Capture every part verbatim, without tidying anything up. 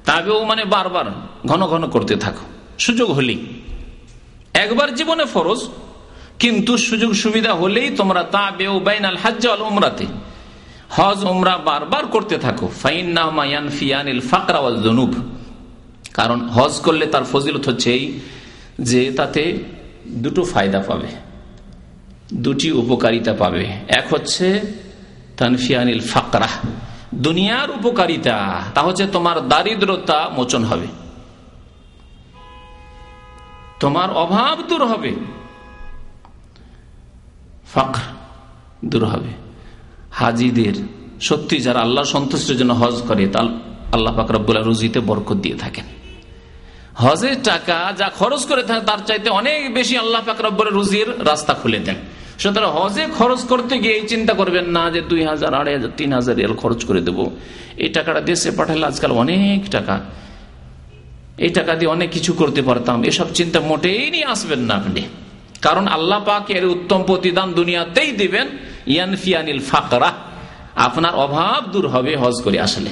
তাবেও মানে বারবার ঘন ঘন করতে থাকো, সুযোগ হলেই। একবার জীবনে ফরজ, কিন্তু সুযোগ সুবিধা হলেই তোমরা তাবেও বাইনাল হজ্জ ওয়াল উমরাতে, হজ উমরা বারবার করতে থাকো। ফাইন্নাহুমা ইয়ানফিয়ানিল ফাকরা ওয়াজ যুনুব, কারণ হজ করলে তার ফজিলত হচ্ছে এই যে তাতে দুটো ফায়দা পাবে, দুটি উপকারিতা পাবে। এক হচ্ছে তানফিয়ানিল ফাকরা, দুনিয়ার উপকারিতা, তা হচ্ছে তোমার দারিদ্রতা মোচন হবে, তোমার অভাব দূর হবে, ফাকর দূর হবে। হাজিদের সত্যি যারা আল্লাহ সন্তুষ্টির জন্য হজ করে, তা আল্লাহ পাক রব্বুল আলামিন রুজিতে বরকত দিয়ে থাকেন। হজের টাকা যা খরচ করে থাকে তার চাইতে অনেক বেশি আল্লাহ পাক রব্বুল রুজির রাস্তা খুলে দেন। সুতরাং হজে খরচ করতে গিয়ে এই চিন্তা করবেন না যে দুই হাজার আড়াই হাজার তিন হাজার রিয়াল খরচ করে দেবো, এই টাকাটা দেশে পাঠালে আজকাল অনেক টাকা, এই টাকা দিয়ে অনেক কিছু করতে পারতাম, এসব চিন্তা মোটেই নিয়ে আসবেন না আপনি। কারণ আল্লাহ পাক এর উত্তম প্রতিদান দুনিয়াতেই দিবেন। ইয়ানফিয়ানিল ফাকরা, আপনার অভাব দূর হবে হজ করে আসলে।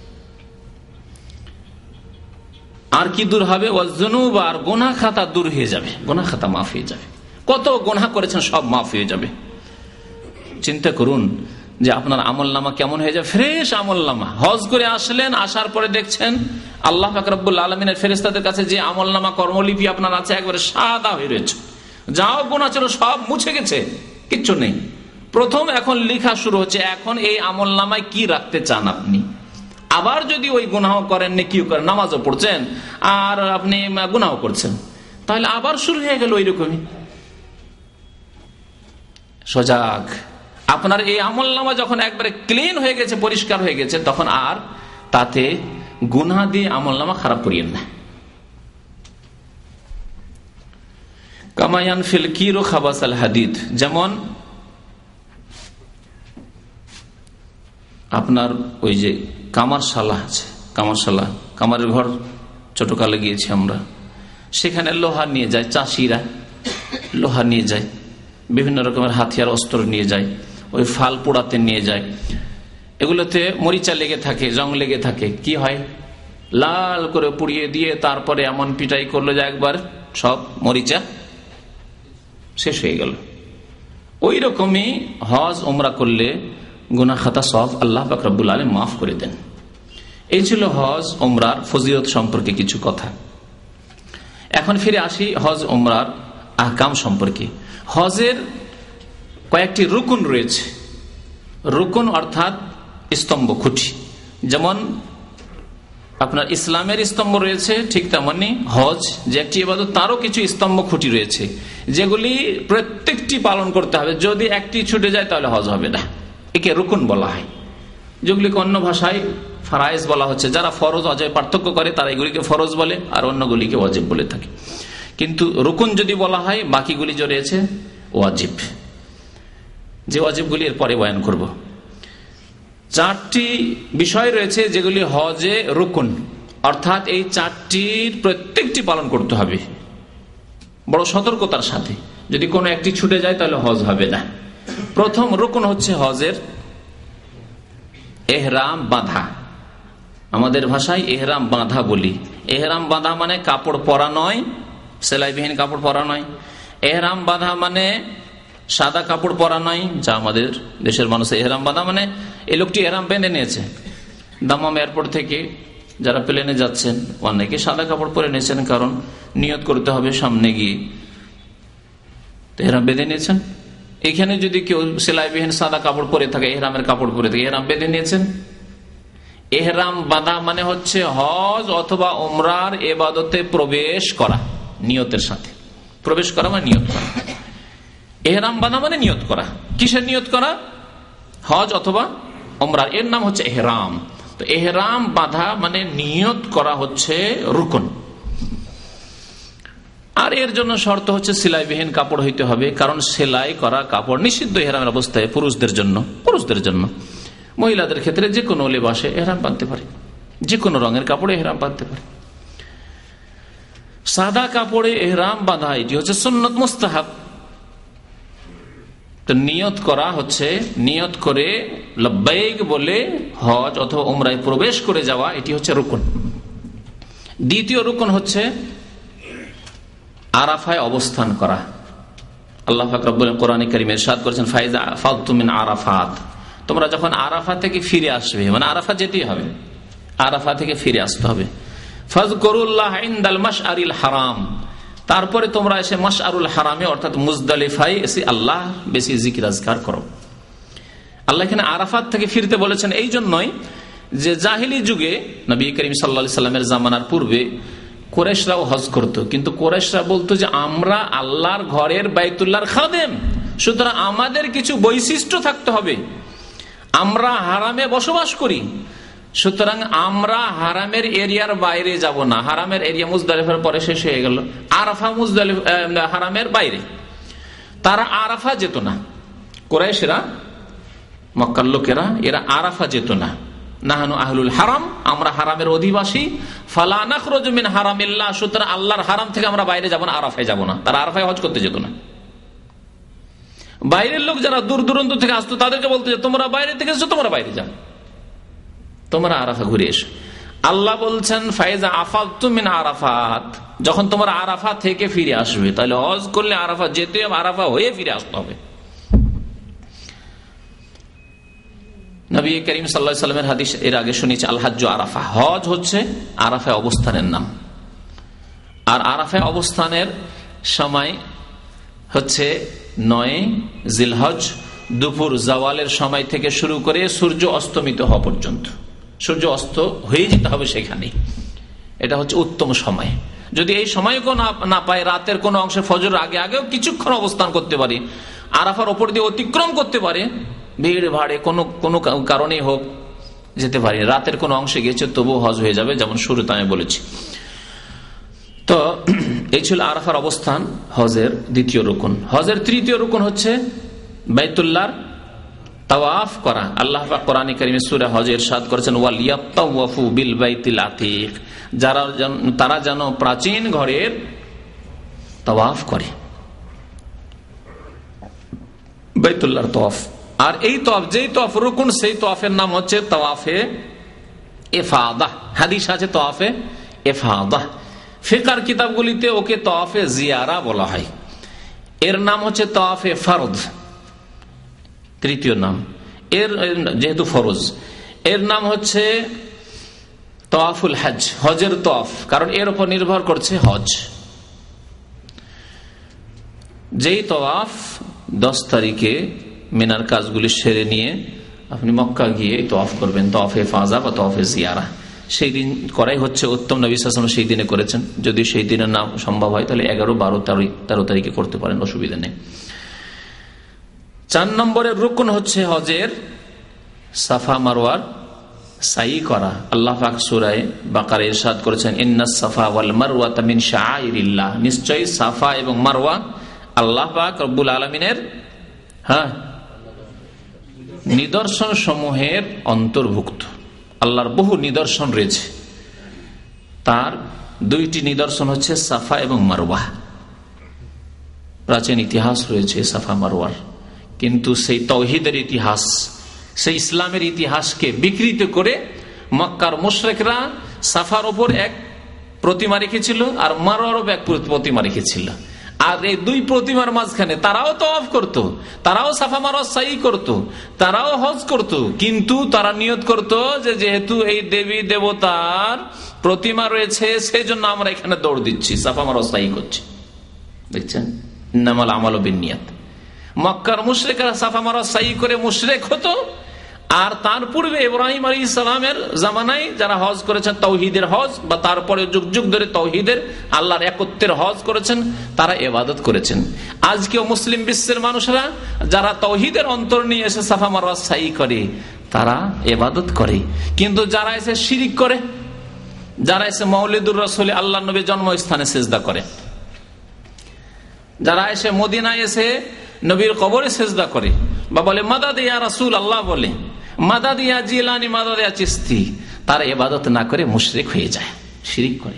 আর কি দূর হবে? ওয়াজনুব, আর গুনাহ খাতা দূর হয়ে যাবে, গুনাহ খাতা মাফ হয়ে যাবে। কত গুনাহ করেছেন সব মাফ হয়ে যাবে। চিন্তা করুন যে আপনার আমল নামা কেমন হয়ে যাবে, ফ্রেশ আমল নামা। হজ করে আসলেন, আসার পরে দেখছেন আল্লাহ পাক রব্বুল আলামিনের ফেরেশতাদের কাছে যে আমল নামা কর্মলিপি আপনার আছে একবারে সাদা হয়ে রয়েছে, যাও গুনাহ ছিল সব মুছে গেছে, কিচ্ছু নেই। প্রথম এখন লেখা শুরু হচ্ছে, এখন এই আমল নামায় কি রাখতে চান আপনি। আবার যদি ওই গুনাহ করেন, নেকিও করেন, নামাজও পড়ছেন আর আপনি গুনাহ করছেন, তাহলে আবার শুরু হয়ে গেল ওই রকমই। সজাগ, আপনার এই আমল নামা যখন একবারে ক্লিন হয়ে গেছে, পরিষ্কার হয়ে গেছে, তখন আর তাতে গুনাহ দিয়ে আমল নামা খারাপ করিয়েন না। কামায়ান ফিল কিরু খাবাসাল হাদিদ, যেমন আপনার ওই যে কামারশালা আছে, কামারশালা, কামারের ঘর ছোটকালে গিয়েছি আমরা, সেখানে লোহা নিয়ে যায় চাষিরা, লোহা নিয়ে যায়, বিভিন্ন রকমের হাতিয়ার অস্ত্র নিয়ে যায়, ওই ফাল পোড়াতে নিয়ে যায়। এগুলোতে মরিচা লেগে থাকে, জং লেগে থাকে, কি হয় লাল করে পুড়িয়ে দিয়ে তারপরে এমন পিটাই করলো যে একবার সব মরিচা শেষ হয়ে গেল। ওই রকমই হজ উমরা করলে গুনাহ খাতা সব আল্লাহ পাক রব্বুল আলামিন মাফ করে দেন। এই ছিল হজ উমরার ফজিলত সম্পর্কে কিছু কথা। এখন ফিরে আসি হজ উমরার আহকাম সম্পর্কে। হজের কয়েকটি রুকুন রয়েছে, রুকুন অর্থাৎ স্তম্ভ, খুঁটি। যেমন আপনার ইসলামের স্তম্ভ রয়েছে, ঠিক তেমনি হজ যে একটি ইবাদত, তারও কিছু স্তম্ভ খুঁটি রয়েছে, যেগুলি প্রত্যেকটি পালন করতে হবে। যদি একটি ছুটে যায় তাহলে হজ হবে না, একে রুকুন বলা হয়। যেগুলিকে অন্য ভাষায় ফারায়েজ বলা হচ্ছে। যারা ফরজ অজয় পার্থক্য করে তারা এগুলিকে ফরজ বলে, আর অন্যগুলিকে ওয়াজিব বলে থাকে। কিন্তু রুকুন যদি বলা হয়, বাকিগুলি যে রয়েছে ওয়াজিব, যে ওয়াজিবগুলি এর পরে বয়ান করব। চারটি বিষয় রয়েছে যেগুলি হজে রুকুন, অর্থাৎ এই চারটির প্রত্যেকটি পালন করতে হবে বড় সতর্কতার সাথে। যদি কোনো একটি ছুটে যায় তাহলে হজ হবে না। প্রথম রুকুন হচ্ছে হজের এহরাম বাঁধা। আমাদের ভাষায় এহরাম বাঁধা বলি। এহরাম বাঁধা মানে কাপড় পরা নয়, সেলাইবিহীন কাপড় পরা নয়। এহরাম বাঁধা মানে সাদা কাপড় পরা নয়, যা আমাদের দেশের মানুষ। এহরাম বাঁধা মানে এই লোকটি এহরাম বেঁধে নিয়েছে, দামাম এয়ারপোর্ট থেকে যারা প্লেনে যাচ্ছেন অনেকে সাদা কাপড় পরে নিয়েছেন, কারণ নিয়ত করতে হবে সামনে গিয়ে, এহরাম বেঁধে নিয়েছেন। এখানে যদি কেউ সেলাইবিহীন সাদা কাপড় পরে থাকে, এহরামের কাপড় পরে থাকে, এহরাম বেঁধে নিয়েছেন। এহরাম বাঁধা মানে হচ্ছে হজ অথবা উমরার ইবাদতে প্রবেশ করা, নিয়তের সাথে প্রবেশ করা মানে নিয়ত করা। এহরাম বাঁধা মানে নিয়ত করা। কিসের নিয়ত করা? হজ অথবা উমরার, এর নাম হচ্ছে এহরাম। তো এহরাম বাঁধা মানে নিয়ত করা হচ্ছে রুকন। আর এর জন্য শর্ত হচ্ছে সেলাইবিহীন কাপড় হইতে হবে, কারণ সেলাই করা কাপড় নিষিদ্ধ এহরামের অবস্থায় পুরুষদের জন্য। পুরুষদের জন্য, মহিলাদের ক্ষেত্রে যে কোনো লেবাসে এহরাম বাঁধতে পারে, যে কোনো রঙের কাপড়ে এহরাম বাঁধতে পারে। সাদা কাপড়ে এহরাম বাঁধা এটি হচ্ছে সুন্নত মুস্তাহাব। তো নিয়ত করা হচ্ছে, নিয়ত করে লব্বাইক বলে হজ অথবা উমরায় প্রবেশ করে যাওয়া, এটি হচ্ছে রুকুন। দ্বিতীয় রুকন হচ্ছে আরাফায় অবস্থান করা। আল্লাহ পাক রব্বুল কোরআনে কারীমে ইরশাদ করেছেন, ফাইজা আফাদতুম মিন আরাফাত, তোমরা যখন আরাফা থেকে ফিরে আসবে, মানে আরাফা যেতেই হবে, আরাফা থেকে ফিরে আসতে হবে। ফাযকুরুল্লাহ ইনদাল মাশআরিল হারাম, তারপরে তোমরা এসে মাশআরুল হারামে অর্থাৎ মুজদালিফায় এসে আল্লাহ বেশি জিকির আজকার করো। আল্লাহ এখানে আরাফাত থেকে ফিরতে বলেছেন এই জন্যই যে জাহিলি যুগে নবী করিম সাল্লাল্লাহু আলাইহি সাল্লামের জামানার পূর্বে কুরাইশরাও হজ করত, কিন্তু কুরাইশরা বলতো যে আমরা আল্লাহর ঘরের বাইতুল্লাহর খাদেম, সুতরাং আমাদের কিছু বৈশিষ্ট্য থাকতে হবে, আমরা হারামে বসবাস করি, সুতরাং আমরা হারামের এরিয়ার বাইরে যাব না। হারামের এরিয়া মুজদালিফার পরে শেষ হয়ে গেল, আরাফা মুজদালিফা হারামের বাইরে, তারা আরাফা যেত না। কুরাইশরা, মক্কার লোকেরা, এরা আরাফা যেত না। নাহানু আহলুল হারাম, আমরা হারামের অধিবাসী, ফালা নাখরুজু মিন হারামিল্লাহ, সুতরাং আল্লাহর হারাম থেকে আমরা বাইরে যাব না, আরাফায় যাব না। তারা আরাফায় হজ করতে যেত না। বাইরের লোক যারা দূর দূরান্ত থেকে আসতো তাদেরকে বলতো যে তোমরা বাইরে থেকে এসো, তোমরা বাইরে যাও, তোমরা আরাফা ঘুরে এসো। আল্লাহ বলছেন ফাইজা আফাদতুম মিন আরাফাত, যখন তোমরা আরাফা থেকে ফিরে আসবে, তাহলে হজ করলে আরাফা যেতে হবে, আরাফা হয়ে ফিরে আসতে হবে। নবী করিম সাল্লাল্লাহু আলাইহি সাল্লামের হাদিস এর আগে শুনেছি, আল হাজ্জু আরাফা, হজ হচ্ছে আরাফায় অবস্থানের নাম। আর আরাফায় অবস্থানের সময় হচ্ছে নয় জিলহজ, দুপুর জাওয়ালের সময় থেকে শুরু করে সূর্য অস্তমিত হওয়া পর্যন্ত। সূর্য অস্ত হয়ে যেতে হবে সেখানে, এটা হচ্ছে উত্তম সময়। যদি এই সময়কে না পায়, রাতের কোনো অংশে ফজর আগে আগেও কিছুক্ষণ অবস্থান করতে পারে, আরাফার ওপর দিয়ে অতিক্রম করতে পারে, ভিড় ভাড়ে কোনো কোনো কারণেই হোক যেতে পারি, রাতের কোনো অংশে গেছে তবু হজ হয়ে যাবে, যেমন শুরুতে আমি বলেছি। তো এই ছিল আরাফার অবস্থান হজের দ্বিতীয় রুকন। হজের তৃতীয় রুকন হচ্ছে বাইতুল্লাহর তাওয়াফ করা। আল্লাহ পাক কোরআনে কারীমে সূরা হজে ইরশাদ করেছেন, ওয়ালিয়াতাওয়াফু বিল বাইতিল আতীক, যারা তারা যেন প্রাচীন ঘরের তাওয়াফ করে, বাইতুল্লাহর তাওয়াফ। আর এই তাওয়াফ, যেই তাওয়াফ রুকুন, সেই তাওয়াফের নাম হচ্ছে তাওয়াফে ইফাদাহ। হাদিস আছে তাওয়াফে ইফাদাহ, ফিকহের কিতাবগুলিতে ওকে তাওয়াফে জিয়ারা বলা হয়। এর নাম হচ্ছে তাওয়াফে ফরজ, তৃতীয় নাম এর, যেহেতু ফরজ। এর নাম হচ্ছে তাওয়াফুল হজ, হজের তাওয়াফ, কারণ এর উপর নির্ভর করছে হজ। যেই তাওয়াফ দশ তারিখে মিনার কাজগুলি সেরে নিয়ে আপনি মক্কা গিয়ে তাওয়াফ করবেন, তাওয়াফে ফাজা বা তাওয়াফে জিয়ারা, সেই দিন করাই হচ্ছে উত্তম। নবী সাল্লাল্লাহু আলাইহি ওয়াসাল্লাম সেই দিনে করেছেন। যদি সেই দিনের নাম সম্ভব হয় তাহলে এগারো বারো তারিখ তেরো তারিখে করতে পারেন, অসুবিধা নেই। চার নম্বরের রুকন হচ্ছে হজের সাফা মারওয়ার সাই করা। আল্লাহ পাক সূরা বাকারায় ইরশাদ করেছেন, ইন্নাস সাফা ওয়াল মারওয়াতা মিন শাআইরিল্লাহ, নিশ্চয়ই সাফা এবং মারওয়া আল্লাহ পাক রব্বুল আলামিনের হ্যাঁ নিদর্শন সমূহের অন্তর্ভুক্ত। আল্লাহর বহু নিদর্শন রয়েছে, তার দুইটি নিদর্শন হচ্ছে সাফা এবং মারওয়া। প্রাচীন ইতিহাস রয়েছে সাফা মারওয়ার, কিন্তু সেই তাওহীদের ইতিহাস, সেই ইসলামের ইতিহাসকে বিকৃত করে মক্কার মুশরিকরা সাফার ওপর এক প্রতিমা রেখেছিল আর মারওয়ার ওপর এক প্রতিমা রেখেছিল। আর এই দুই প্রতিমার মাঝখানে তারাও তাওয়াফ করত, তারাও সাফা মারওয়া সাই করত, তারাও হজ করত, কিন্তু তারা নিয়ত করত যে যেহেতু এই দেবী দেবতার প্রতিমা রয়েছে সেই জন্য আমরা এখানে দৌড় দিচ্ছি, সাফা মারওয়া সাই করছি। দেখছেন, ইন্নামাল আমালু বিন্নিয়াত। মক্কার মুশরিকরা সাফা মারওয়া সাই করে মুশরিক হতো, আর তার পূর্বে ইব্রাহিম আলাইহিস সালামের জামানায় যারা হজ করেছেন তাওহীদের হজ, বা তারপরে যুগ যুগ ধরে তাওহীদের আল্লাহর একত্বের হজ করেছেন, তারা ইবাদত করেছেন। আজকেও মুসলিম বিশ্বের মানুষরা যারা তাওহীদের অন্তর নিয়ে এসে সাফা মারওয়া সাই করে, তারা ইবাদত করে। কিন্তু যারা এসে শিরিক করে, যারা এসে মাওলিদুর রাসূল আল্লাহর নবীর জন্মস্থানে সিজদা করে, যারা এসে মদিনায় এসে নবীর কবরে সিজদা করে, বা বলে মাদাদ ইয়া রাসূল আল্লাহ, বলে মাদাদ ইয়া জিলানী, মাদাদ ইয়া চিশতি, তারা ইবাদত না করে মুশরিক হয়ে যায়, শিরিক করে।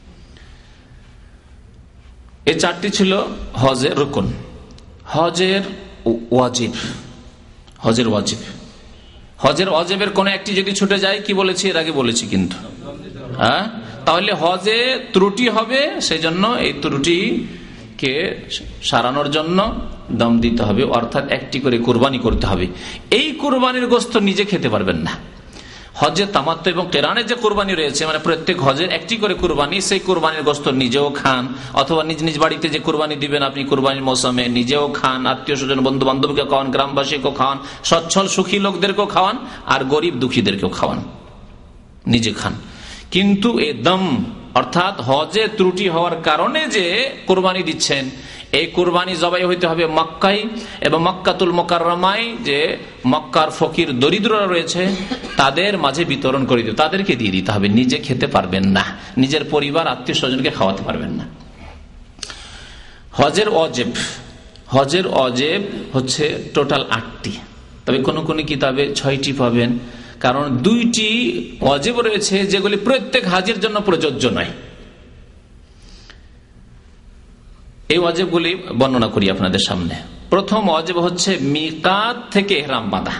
এই চারটি ছিল হজের রুকন। হজের ওয়াজিব, হজের ওয়াজিব, হজের ওয়াজিবের কোন একটি যদি ছুটে যায়, কি বলেছি এর আগে বলেছি, কিন্তু হ্যাঁ, তাহলে হজে ত্রুটি হবে, সেই জন্য এই ত্রুটিকে সারানোর জন্য দম দিতে হবে, অর্থাৎ একটি করে কুরবানি করতে হবে। এই কুরবানির গোশত নিজে খেতে পারবেন না। হজে তামাত্তু এবং কেরানের যে কুরবানি রয়েছে, মানে প্রত্যেক হজের একটি করে কুরবানি, সেই কুরবানির গোশত নিজেও খান, অথবা নিজ নিজ বাড়িতে যে কুরবানি দিবেন আপনি কুরবানির মৌসুমে, নিজেও খান, আত্মীয় স্বজন বন্ধু বান্ধবকে খাওয়ান, গ্রামবাসীকেও খাওয়ান, সচ্ছল সুখী লোকদেরকেও খাওয়ান, আর গরিব দুঃখীদেরকেও খাওয়ান, নিজে খান। কিন্তু এ দম অর্থাৎ হজে ত্রুটি হওয়ার কারণে যে কুরবানি দিচ্ছেন, এই কুরবানি জবাই হইতে হবে মক্কায়, এবং মক্কাতুল মুকাররমায় যে মক্কার ফকির দরিদ্ররা রয়েছে তাদের মাঝে বিতরণ করে দিতে, তাদেরকে দিয়ে দিতে হবে, নিজে খেতে পারবেন না, নিজের পরিবার আত্মীয় স্বজনকে খাওয়াতে পারবেন না। হজের অজেব, হজের অজেব হচ্ছে টোটাল আটটি, তবে কোন কোন কিতাবে ছয়টি পাবেন, কারণ দুইটি অজেব রয়েছে যেগুলি প্রত্যেক হাজির জন্য প্রযোজ্য নয়। এই ওয়াজিবগুলি বর্ণনা করি আপনাদের সামনে। প্রথম ওয়াজিব হচ্ছে মিকাত থেকে ইহরাম বাঁধা,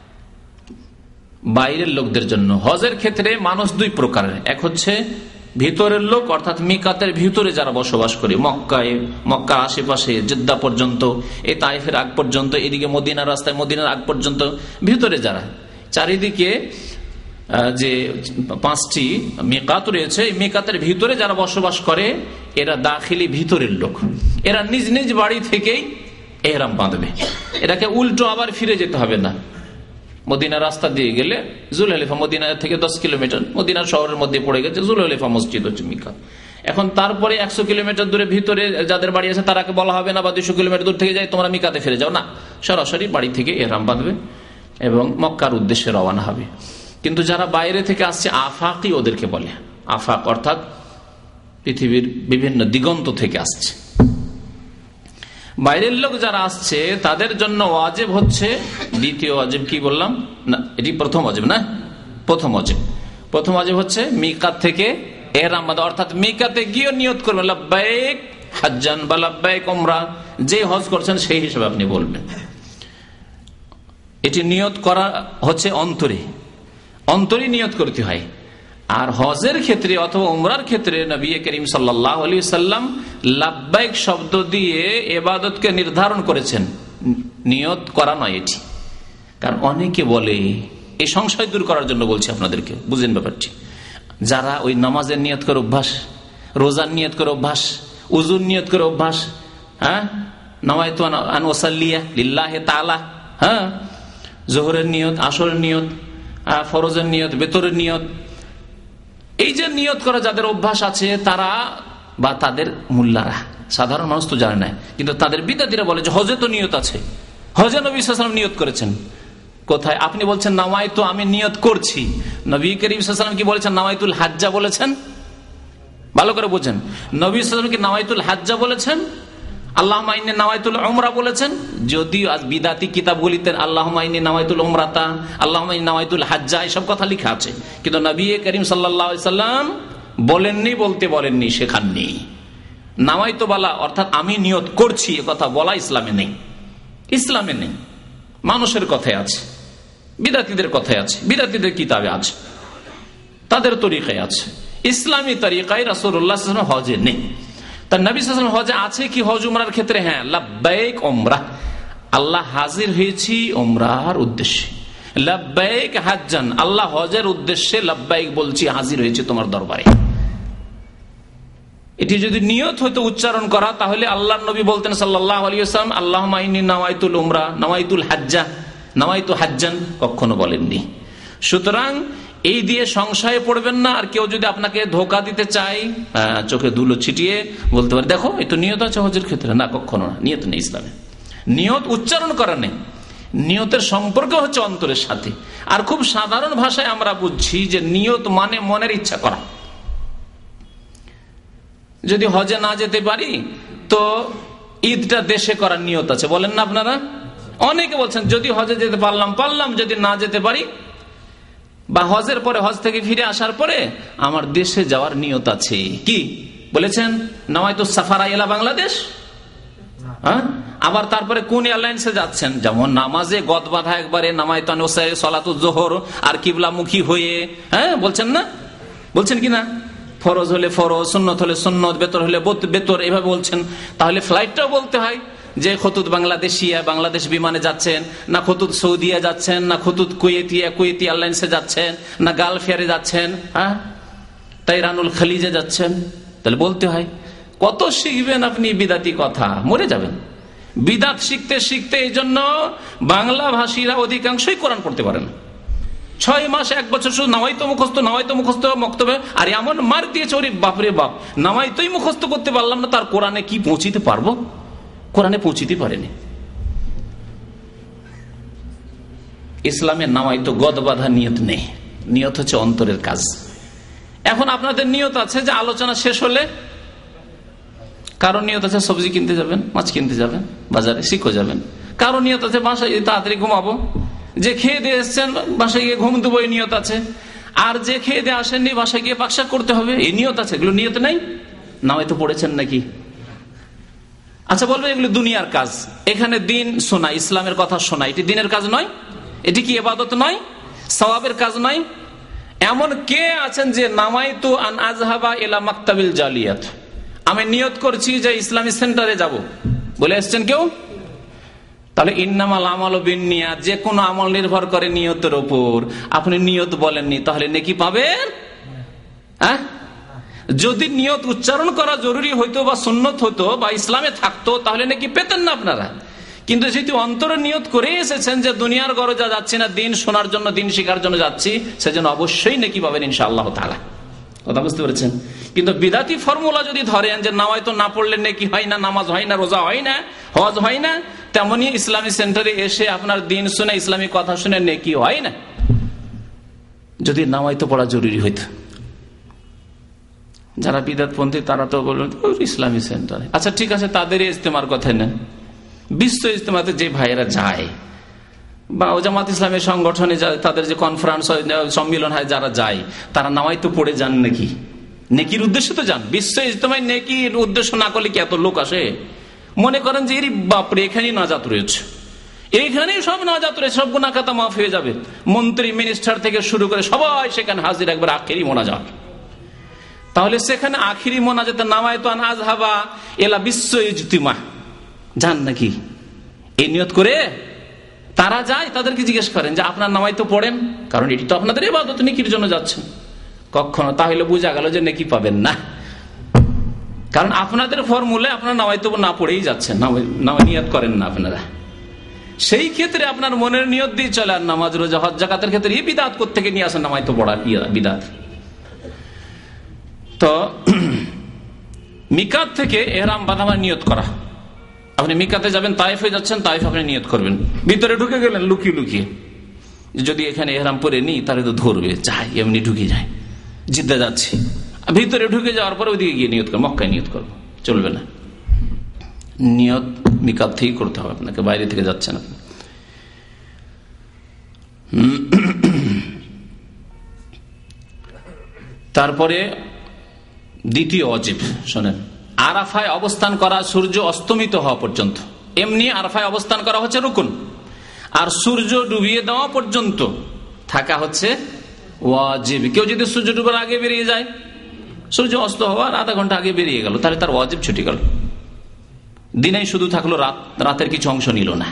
বাইরের লোকদের জন্য। হজের ক্ষেত্রে মানুষ দুই প্রকারের, এক হচ্ছে ভিতরের লোক, অর্থাৎ মিকাতের ভিতরে যারা বসবাস করে, মক্কায়, মক্কার আশেপাশে, জেদ্দা পর্যন্ত, এই তাইফের আগ পর্যন্ত, এদিকে মদিনার রাস্তায় মদিনার আগ পর্যন্ত ভিতরে যারা, চারিদিকে যে পাঁচটি মিকাত রয়েছে, এই মিকাতের ভিতরে যারা বসবাস করে এরা দাখিলি ভিতরের লোক, এরা নিজ নিজ বাড়ি থেকেই ইহরাম বাঁধবে, এটাকে উল্টো আবার ফিরে যেতে হবে না। মদিনার রাস্তা দিয়ে গেলে জুলহালিফা, মদিনা থেকে দশ কিলোমিটার মদিনা শহরের মধ্যে পড়ে গেছে জুলহালিফা মসজিদ হচ্ছে মিকাত। এখন তারপরে একশো কিলোমিটার দূরে ভিতরে যাদের বাড়ি আছে তারাকে বলা হবে না, বা দুইশো কিলোমিটার দূর থেকে যাই তোমরা মিকাতে ফিরে যাও, না, সরাসরি বাড়ি থেকে ইহরাম বাঁধবে এবং মক্কার উদ্দেশ্যে রওনা হবে। কিন্তু যারা বাইরে থেকে আসছে আফাকি ওদেরকে বলে, আফাক অর্থাৎ পৃথিবীর বিভিন্ন দিগন্ত থেকে আসছে, বাইরের লোক যারা আসছে তাদের জন্য ওয়াজিব হচ্ছে দ্বিতীয় ওয়াজিব, কি বললাম না, এটি প্রথম ওয়াজিব না, প্রথম ওয়াজিব প্রথম ওয়াজিব হচ্ছে মিকাত থেকে ইহরাম বাঁধা, অর্থাৎ মিকাতে গিয়ে নিয়ত করবেন লাব্বাইক হাজ্জান বা লাব্বাইক উমরা, যে হজ করছেন সেই হিসেবে আপনি বলবেন। এটি নিয়ত করা হচ্ছে অন্তরে, অন্তরে নিয়ত করতে হয়। আর হজের ক্ষেত্রে অথবা উমরার ক্ষেত্রে নবী করিম সাল্লাল্লাহু আলাইহি সাল্লাম লাব্বাইক শব্দ দিয়ে ইবাদতকে নির্ধারণ করেছেন, নিয়ত করা নয় এটি। কারণ অনেকে বলে, এই সংশয় দূর করার জন্য বলছি আপনাদেরকে, বুঝেন ব্যাপারটি, যারা ওই নামাজের নিয়ত করে অভ্যাস, রোজার নিয়ত করে অভ্যাস, উজুর নিয়ত করে অভ্যাস, হ্যাঁ, নাওয়াইতু আন উসাল্লিয়া লিল্লাহি তাআলা, হ্যাঁ, জোহরের নিয়ত, আসরের নিয়ত, ফরজের নিয়ত, বেতরের নিয়ত, এই যে নিয়ত করা যাদের অভ্যাস আছে তারা বা তাদের মুল্লারা, সাধারণ মানুষ তো জানে না, কিন্তু তাদের বিদ্যার্থীরা বলে যে হজে তো নিয়ত আছে, হজে নবী সাল্লাল্লাহু আলাইহি ওয়াসাল্লাম নিয়ত করেছেন। কোথায়? আপনি বলছেন নাওয়াইতু, আমি নিয়ত করছি। নবী করিম সাল্লাল্লাহু আলাইহি ওয়াসাল্লাম কি বলেছেন? নাওয়াইতুল হাজ্জা বলেছেন। ভালো করে বুঝেন, নবী সাল্লাল্লাহু আলাইহি ওয়াসাল্লাম কি নাওয়াইতুল হাজ্জা বলেছেন? আল্লাহুম্মা ইন্নী নাওয়াইতুল উমরা বলেছেন। যদিও আজ বিদাতি কিতাবগুলিতে আল্লাহুম্মা ইন্নী নাওয়াইতুল উমরাতা, আল্লাহুম্মা ইন্নী নাওয়াইতুল হাজ্জা এসব কথা লেখা আছে, কিন্তু নবী করিম সাল্লাল্লাহু আলাইহি ওয়াসাল্লাম বলেননি, বলতে বলেননি, শেখাননি। নাওয়াইতু বলা অর্থাৎ আমি নিয়ত করছি, এ কথা বলা ইসলামে নেই, ইসলামে নেই। মানুষের কথায় আছে, বিদাতিদের কথায় আছে, বিদাতিদের কিতাবে আছে, তাদের তরিকায় আছে, ইসলামী তরিকায় রাসূলুল্লাহ সাল্লাল্লাহু আলাইহি ওয়াসাল্লাম হজে নেই। তার নবী সাল্লাল্লাহু আলাইহি ওয়াসাল্লাম হজে আছে কি? হজ উমরার ক্ষেত্রে হ্যাঁ, লাব্বাইক উমরা, আল্লাহ হাজির হয়েছি উমরার উদ্দেশ্যে, লাব্বাইক হাজ্জান, আল্লাহ হজের উদ্দেশ্যে লাব্বাইক বলছি, হাজির হয়েছে তোমার দরবারে। এটি যদি নিয়ত হইতো উচ্চারণ করা, তাহলে আল্লাহর নবী বলতেন সাল্লাল্লাহু আলাইহি ওয়াসাল্লাম আল্লাহুম্মা ইন্নী নাওয়াইতুল উমরা, নাওয়াইতুল হাজ্জা, নাওয়াইতু হাজ্জান, কখনো বলেননি। সুতরাং এই দিয়ে সংশয়ে পড়বেন না। আর কেউ যদি আপনাকে ধোকা দিতে চায়, চোখে ধুলো ছিটিয়ে বলতে পারে দেখো এই তো নিয়ত আছে হজের ক্ষেত্রে, না, কখনো না, নিয়ত নেই ইসলামে। নিয়ত উচ্চারণ করা নেই, নিয়তের সম্পর্ক হচ্ছে অন্তরের সাথে। আর খুব সাধারণ ভাষায় আমরা বুঝছি যে নিয়ত মানে মনের ইচ্ছা করা। যদি হজে না যেতে পারি তো ঈদটা দেশে করার নিয়ত আছে, বলেন না আপনারা? অনেকে বলছেন যদি হজে যেতে পারলাম পারলাম, যদি না যেতে পারি, বা হজের পরে, হজ থেকে ফিরে আসার পরে আমার দেশে যাওয়ার নিয়ত আছে। কি বলেছেন? নাওয়াইতু সাফারা ইলা বাংলাদেশ। হ্যাঁ, আবার তারপরে কোন এয়ারলাইন্সে যাচ্ছেন? যেমন নামাজে গদ বাঁধা একবারে নামাইতু সালাতুজ জোহর আর কিবলামুখী হয়ে, হ্যাঁ বলছেন না, বলছেন কিনা? ফরজ হলে ফরজ, সুন্নত হলে সুন্নত, বেতর হলে বেতর, এভাবে বলছেন। তাহলে ফ্লাইটটাও বলতে হয় যে খুতুত বাংলাদেশিয়া বাংলাদেশ বিমানে যাচ্ছেন, না খুতুত সৌদিয়া যাচ্ছেন, না খুতুত কুয়েতিয়া কুয়েতি এয়ারলাইন্সে যাচ্ছেন, না গালফ এয়ারে যাচ্ছেন, হ্যাঁ তাইরানুল খালিজে যাচ্ছেন। তাহলে বলতে হয়। কত শিখবেন আপনি বিদাতি কথা, মরে যাবেন। বিদাত শিখতে শিখতে এই জন্য বাংলা ভাষীরা অধিকাংশই কোরআন পড়তে পারেন। ছয় মাস এক বছর শুধু নামাইতো মুখস্থ নামাইতো মুখস্থ বক্তব্য, আর এমন মার দিয়েছে ওরে বাপরে বাপ, নামাইতোই মুখস্থ করতে পারলাম না, তার কোরআনে কি পৌঁছিতে পারবো? কোরআনে পৌঁছিতে পারেনি। ইসলামের নামাইতো গদ বাঁধা নিয়ত নেই, নিয়ত হচ্ছে অন্তরের কাজ। এখন আপনাদের নিয়ত আছে যে আলোচনা শেষ হলে, কারণ নিয়ত আছে সবজি কিনতে যাবেন, মাছ কিনতে যাবেন বাজারে, শিখো যাবেন। কারণ নিয়ত আছে বাসায় তাড়াতাড়ি ঘুমাবো। যে খেয়ে দিয়ে এসছেন বাসায় গিয়ে ঘুম দেবো, এই নিয়ত আছে। আর যে খেয়ে দিয়ে আসেননি বাসায় গিয়ে পাকশাক করতে হবে, এই নিয়ত আছে। এগুলো নিয়ত নাই, নামাই তো পড়েছেন নাকি? আচ্ছা বলবে এগুলো দুনিয়ার কাজ। এখানে দিন শোনা, ইসলামের কথা শোনা, এটি দিনের কাজ নয়? এটি কি ইবাদত নয়? সওয়াবের কাজ নয়? এমন কে আছেন যে নামাইতু আন আযহাবা ইলা মাকতাবিল জালিয়াত, আমি নিয়ত করছি যে ইসলামী সেন্টারে যাব, বলে এসছেন কেউ? তাহলে ইন্নামাল আমালু বিন্নিয়াত, যে কোনো আমল নির্ভর করে নিয়তের উপর। আপনি নিয়ত বলেননি, তাহলে নেকি পাবেন? হ্যাঁ, যদি নিয়ত উচ্চারণ করা জরুরি হইতো বা সুন্নত হতো বা ইসলামে থাকতো, তাহলে নাকি পেতেন না আপনারা। কিন্তু যেহেতু অন্তরে নিয়ত করে এসেছেন যে দুনিয়ার গরজা যাচ্ছি না, দিন শোনার জন্য, দিন শিখার জন্য যাচ্ছি, সেজন্য অবশ্যই নেকি পাবেন ইনশাআল্লাহ তাআলা। কথা বুঝতে পেরেছেন? কিন্তু বিদাতি ফর্মুলা যদি ধরেন যে নামায় তো না পড়লে নেকি হয় না, নামাজ হয় না, রোজা হয় না, হজ হয় না, তেমনি ইসলামী সেন্টারে এসে আপনার দিন শুনে, ইসলামী কথা শুনে নেকি হয় না। যদি নামায় তো পড়া জরুরি হইতো। যারা বিদাতপন্থী তারা তো বলবেন ইসলামী সেন্টারে, আচ্ছা ঠিক আছে, তাদেরই ইজতেমার কথা নেন। বিশ্ব ইজতেমাতে যে ভাইয়েরা যায় বা জামাত ইসলামের সংগঠনে তাদের যে কনফারেন্স সম্মিলন হয়, যারা যায় তারা নামাই তো পড়ে যান নাকি? নেকির উদ্দেশ্যে তো যান। বিশ্ব ইজতেমায় নেকির উদ্দেশ্য না করলে কি এত লোক আসে? মনে করেন যে এরই বাপরে এখানেই নাজাত রয়েছে, এইখানেই সব নাজাত রয়েছে, সব গুনাহ খাতা মাফ হয়ে যাবে। মন্ত্রী মিনিস্টার থেকে শুরু করে সবাই সেখানে হাজির, একবার আখেরি মোনাজাত। তাহলে সেখানে আখিরি মোনাজাতে নামাইতু আন আযহাবা ইলা বিশ্ব ইজতিমা যান নাকি? এই নিয়ত করে তারা যায়, তাদেরকে জিজ্ঞেস করেন যে আপনার নামাই তো পড়েন, কারণ এটি তো আপনাদের ইবাদত, নেকির জন্য যাচ্ছেন। কখনো তাহলে বোঝা গেল যে নেকি পাবেন না, কারণ আপনাদের ফর্মুলে আপনার নামাই তো না পড়েই যাচ্ছেন, নিয়ত করেন না আপনারা। সেই ক্ষেত্রে আপনার মনের নিয়ত দিয়ে চলে, আর নামাজ রোজা হজ যাকাতের ক্ষেত্রে এই বিদাত কোত্থেকে নিয়ে আসেন? নামাই তো পড়ার বিদাত। তো মিকাত থেকে ইহরাম বাঁধাবার নিয়ত করা। আপনি মিকাতে যাবেন, তায়েফে যাচ্ছেন, তায়েফ আপনি নিয়ত করবেন। ভিতরে ঢুকে গেলেন লুকিয়ে লুকিয়ে, যদি এখানে ইহরাম পরে নি তাহলে তো ধরবে, চাই এমনি ঢুকে যায়। জিদ্দা যাচ্ছি, ভিতরে ঢুকে যাওয়ার পরে ওইদিকে গিয়ে নিয়ত করবো, মক্কায় নিয়ত করবো, চলবে না। নিয়ত মিকাত থেকেই করতে হবে আপনাকে, বাইরে থেকে যাচ্ছেন আপনি। তারপরে দ্বিতীয় ওয়াজিব শোনেন, আরাফায় অবস্থান করা সূর্য অস্তমিত হওয়া পর্যন্ত। এমনি আরাফায় অবস্থান করা হচ্ছে রুকুন, আর সূর্য ডুবিয়ে দেওয়া পর্যন্ত থাকা হচ্ছে ওয়াজিব। কেউ যদি সূর্য ডুবার আগে বেরিয়ে যায়, সূর্য অস্ত হওয়ার আধা ঘন্টা আগে বেরিয়ে গেল, তাহলে তার ওয়াজিব ছুটি গেল, দিনেই শুধু থাকলো, রাত রাতের কিছু অংশ নিল না।